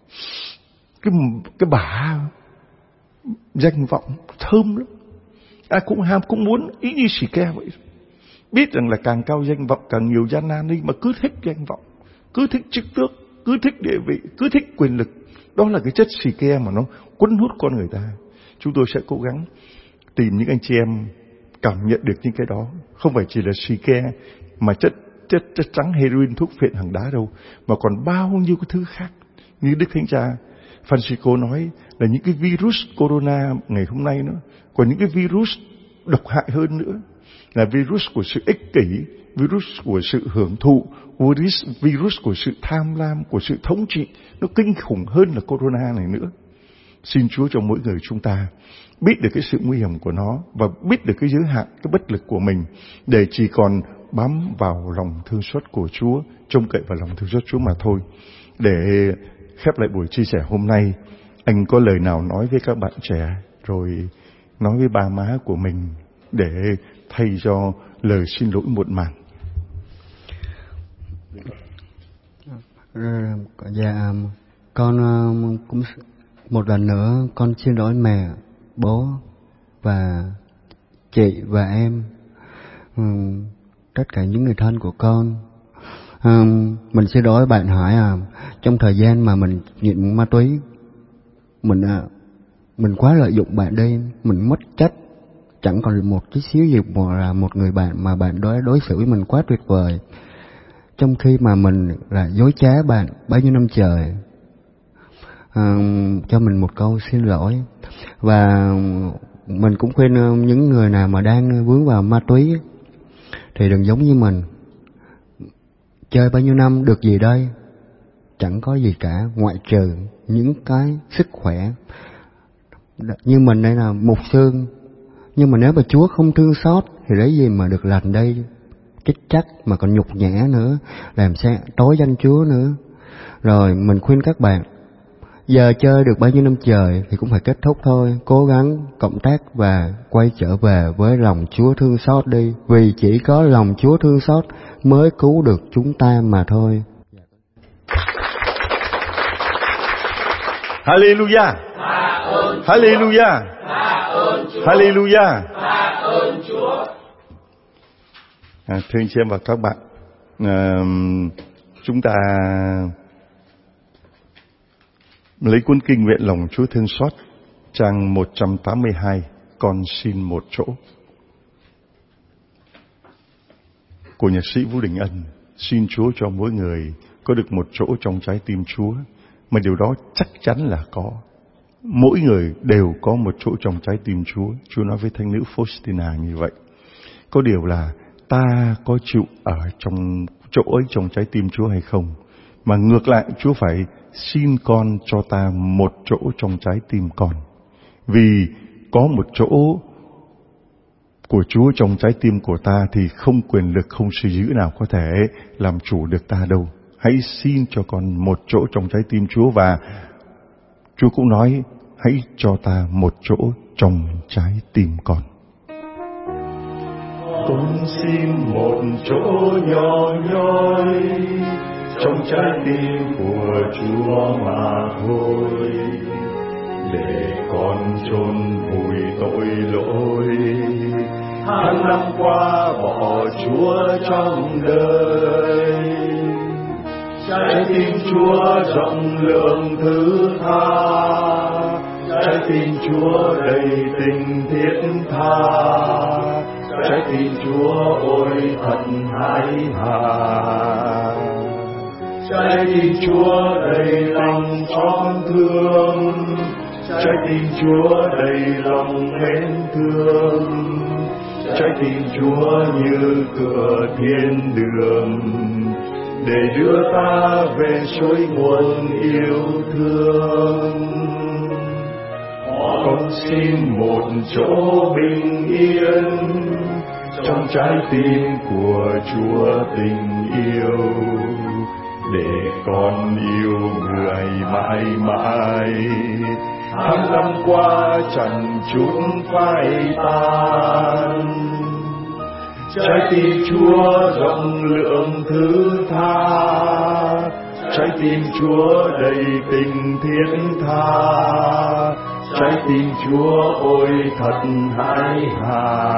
Speaker 2: Cái cái bả danh vọng thơm lắm. Ai cũng ham, cũng muốn, ý như xì ke vậy. Biết rằng là càng cao danh vọng càng nhiều gian nan đi, mà cứ thích danh vọng, cứ thích chức tước, cứ thích địa vị, cứ thích quyền lực. Đó là cái chất xì ke mà nó quấn hút con người ta. Chúng tôi sẽ cố gắng tìm những anh chị em cảm nhận được những cái đó. Không phải chỉ là xì ke mà chất chất chất trắng, heroin, thuốc phiện, hàng đá đâu, mà còn bao nhiêu cái thứ khác. Như Đức Thánh Cha Francisco nói là những cái virus corona ngày hôm nay nữa, còn những cái virus độc hại hơn nữa, là virus của sự ích kỷ, virus của sự hưởng thụ, virus, virus của sự tham lam, của sự thống trị. Nó kinh khủng hơn là corona này nữa. Xin Chúa cho mỗi người chúng ta biết được cái sự nguy hiểm của nó và biết được cái giới hạn, cái bất lực của mình, để chỉ còn bám vào lòng thương xót của Chúa, trông cậy vào lòng thương xót Chúa mà thôi. Để khép lại buổi chia sẻ hôm nay, anh có lời nào nói với các bạn trẻ, rồi nói với ba má của mình để thay cho lời xin lỗi muộn màng?
Speaker 3: Dạ, con cũng một lần nữa con xin lỗi mẹ, bố và chị và em, tất cả những người thân của con. Mình xin lỗi bạn Hải à, trong thời gian mà mình nghiện ma túy, mình à, mình quá lợi dụng bạn đi, mình mất chất, chẳng còn một chút xíu gì mà là một người bạn mà bạn đối đối xử với mình quá tuyệt vời, trong khi mà mình là dối trá bạn bao nhiêu năm trời. À, cho mình một câu xin lỗi. Và mình cũng khuyên những người nào mà đang vướng vào ma túy thì đừng giống như mình. Chơi bao nhiêu năm được gì đây? Chẳng có gì cả, ngoại trừ những cái sức khỏe. Như mình đây là mục xương, nhưng mà nếu mà Chúa không thương xót thì lấy gì mà được lành đây? Chết chắc mà còn nhục nhã nữa, làm sao tối danh Chúa nữa. Rồi mình khuyên các bạn, giờ chơi được bao nhiêu năm trời thì cũng phải kết thúc thôi, cố gắng cộng tác và quay trở về với lòng Chúa thương xót đi, vì chỉ có lòng Chúa thương xót mới cứu được chúng ta mà thôi.
Speaker 2: Hallelujah. Hallelujah. Hallelujah. À, thưa anh chị em và các bạn, à, chúng ta lấy cuốn kinh Nguyện lòng Chúa thương xót, trang một trăm tám mươi hai, con xin một chỗ, của nhạc sĩ Vũ Đình Ân. Xin Chúa cho mỗi người có được một chỗ trong trái tim Chúa, mà điều đó chắc chắn là có. Mỗi người đều có một chỗ trong trái tim Chúa. Chúa nói với thánh nữ Faustina như vậy. Có điều là ta có chịu ở trong chỗ ấy trong trái tim Chúa hay không? Mà ngược lại, Chúa phải xin con cho ta một chỗ trong trái tim con. Vì có một chỗ của Chúa trong trái tim của ta thì không quyền lực, không sự dữ nào có thể làm chủ được ta đâu. Hãy xin cho con một chỗ trong trái tim Chúa, và Chúa cũng nói hãy cho ta một chỗ trong trái tim con. Con xin một chỗ nhỏ nhoi trong trái tim của Chúa mà thôi, để con chôn vùi tội lỗi tháng năm qua bỏ Chúa trong đời. Trái tim Chúa rộng lượng thứ tha, trái tim Chúa đầy tình thiết tha, trái tim Chúa ôi thật hãi hà. Trái tim Chúa đầy lòng xót thương, trái tim Chúa đầy lòng mến thương, trái tim Chúa như cửa thiên đường, để đưa ta về suối nguồn yêu thương. Con xin một chỗ bình yên trong trái tim của Chúa tình yêu, để con yêu người mãi mãi. Tháng năm qua chẳng chút phai tan, trái tim Chúa rộng lượng thứ tha, trái tim Chúa đầy tình thiết tha, trái tim Chúa ôi thật hãi hà.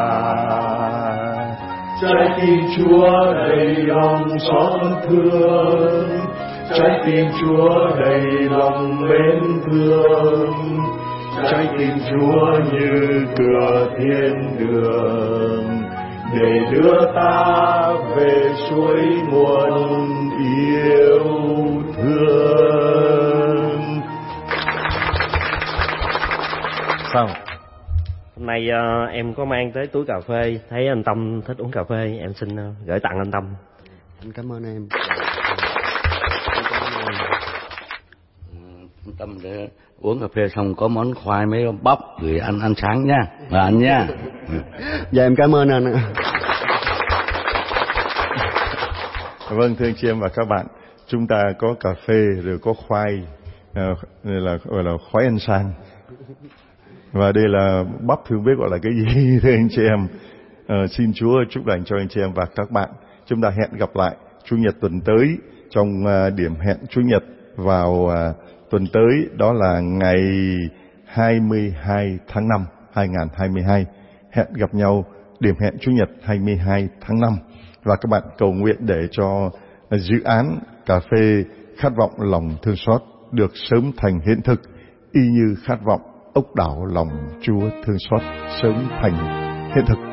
Speaker 2: Trái tim Chúa đầy lòng xót thương, trái tim Chúa đầy lòng mến thương, trái tim Chúa như cửa thiên đường để đưa ta về suối nguồn yêu thương.
Speaker 4: Sao? Hôm nay uh, em có mang tới túi cà phê, thấy anh Tâm thích uống cà phê, em xin uh, gửi tặng anh Tâm.
Speaker 3: Anh cảm ơn em.
Speaker 5: Tâm để uống cà phê xong có món khoai mấy bắp gửi ăn ăn sáng nha, và anh nha.
Speaker 3: Dạ em cảm ơn anh.
Speaker 2: Vâng, thưa anh chị em và các bạn, chúng ta có cà phê rồi có khoai, uh, là gọi là khoái ăn sang. Và đây là bắp, không biết gọi là cái gì thưa anh chị em. Uh, xin Chúa chúc lành cho anh chị em và các bạn. Chúng ta hẹn gặp lại Chủ nhật tuần tới trong uh, điểm hẹn Chủ nhật vào uh, tuần tới, đó là ngày hai mươi hai tháng năm hai nghìn không trăm hai mươi hai. Hẹn gặp nhau điểm hẹn Chủ nhật hai mươi hai tháng năm. Và các bạn cầu nguyện để cho dự án cà phê khát vọng lòng thương xót được sớm thành hiện thực, y như khát vọng ốc đảo lòng Chúa thương xót sớm thành hiện thực.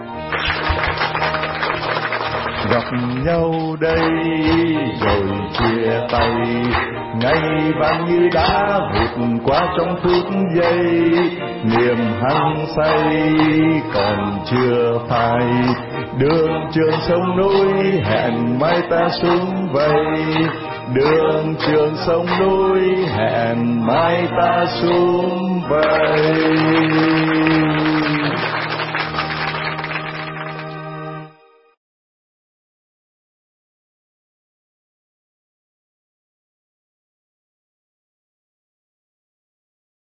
Speaker 2: Gặp nhau đây rồi chia tay, ngày vàng như đã vụt qua trong phút giây, niềm hăng say còn chưa phai, đường trường sông núi hẹn mai ta xuống vầy, đường trường sông núi hẹn mai ta xuống vầy.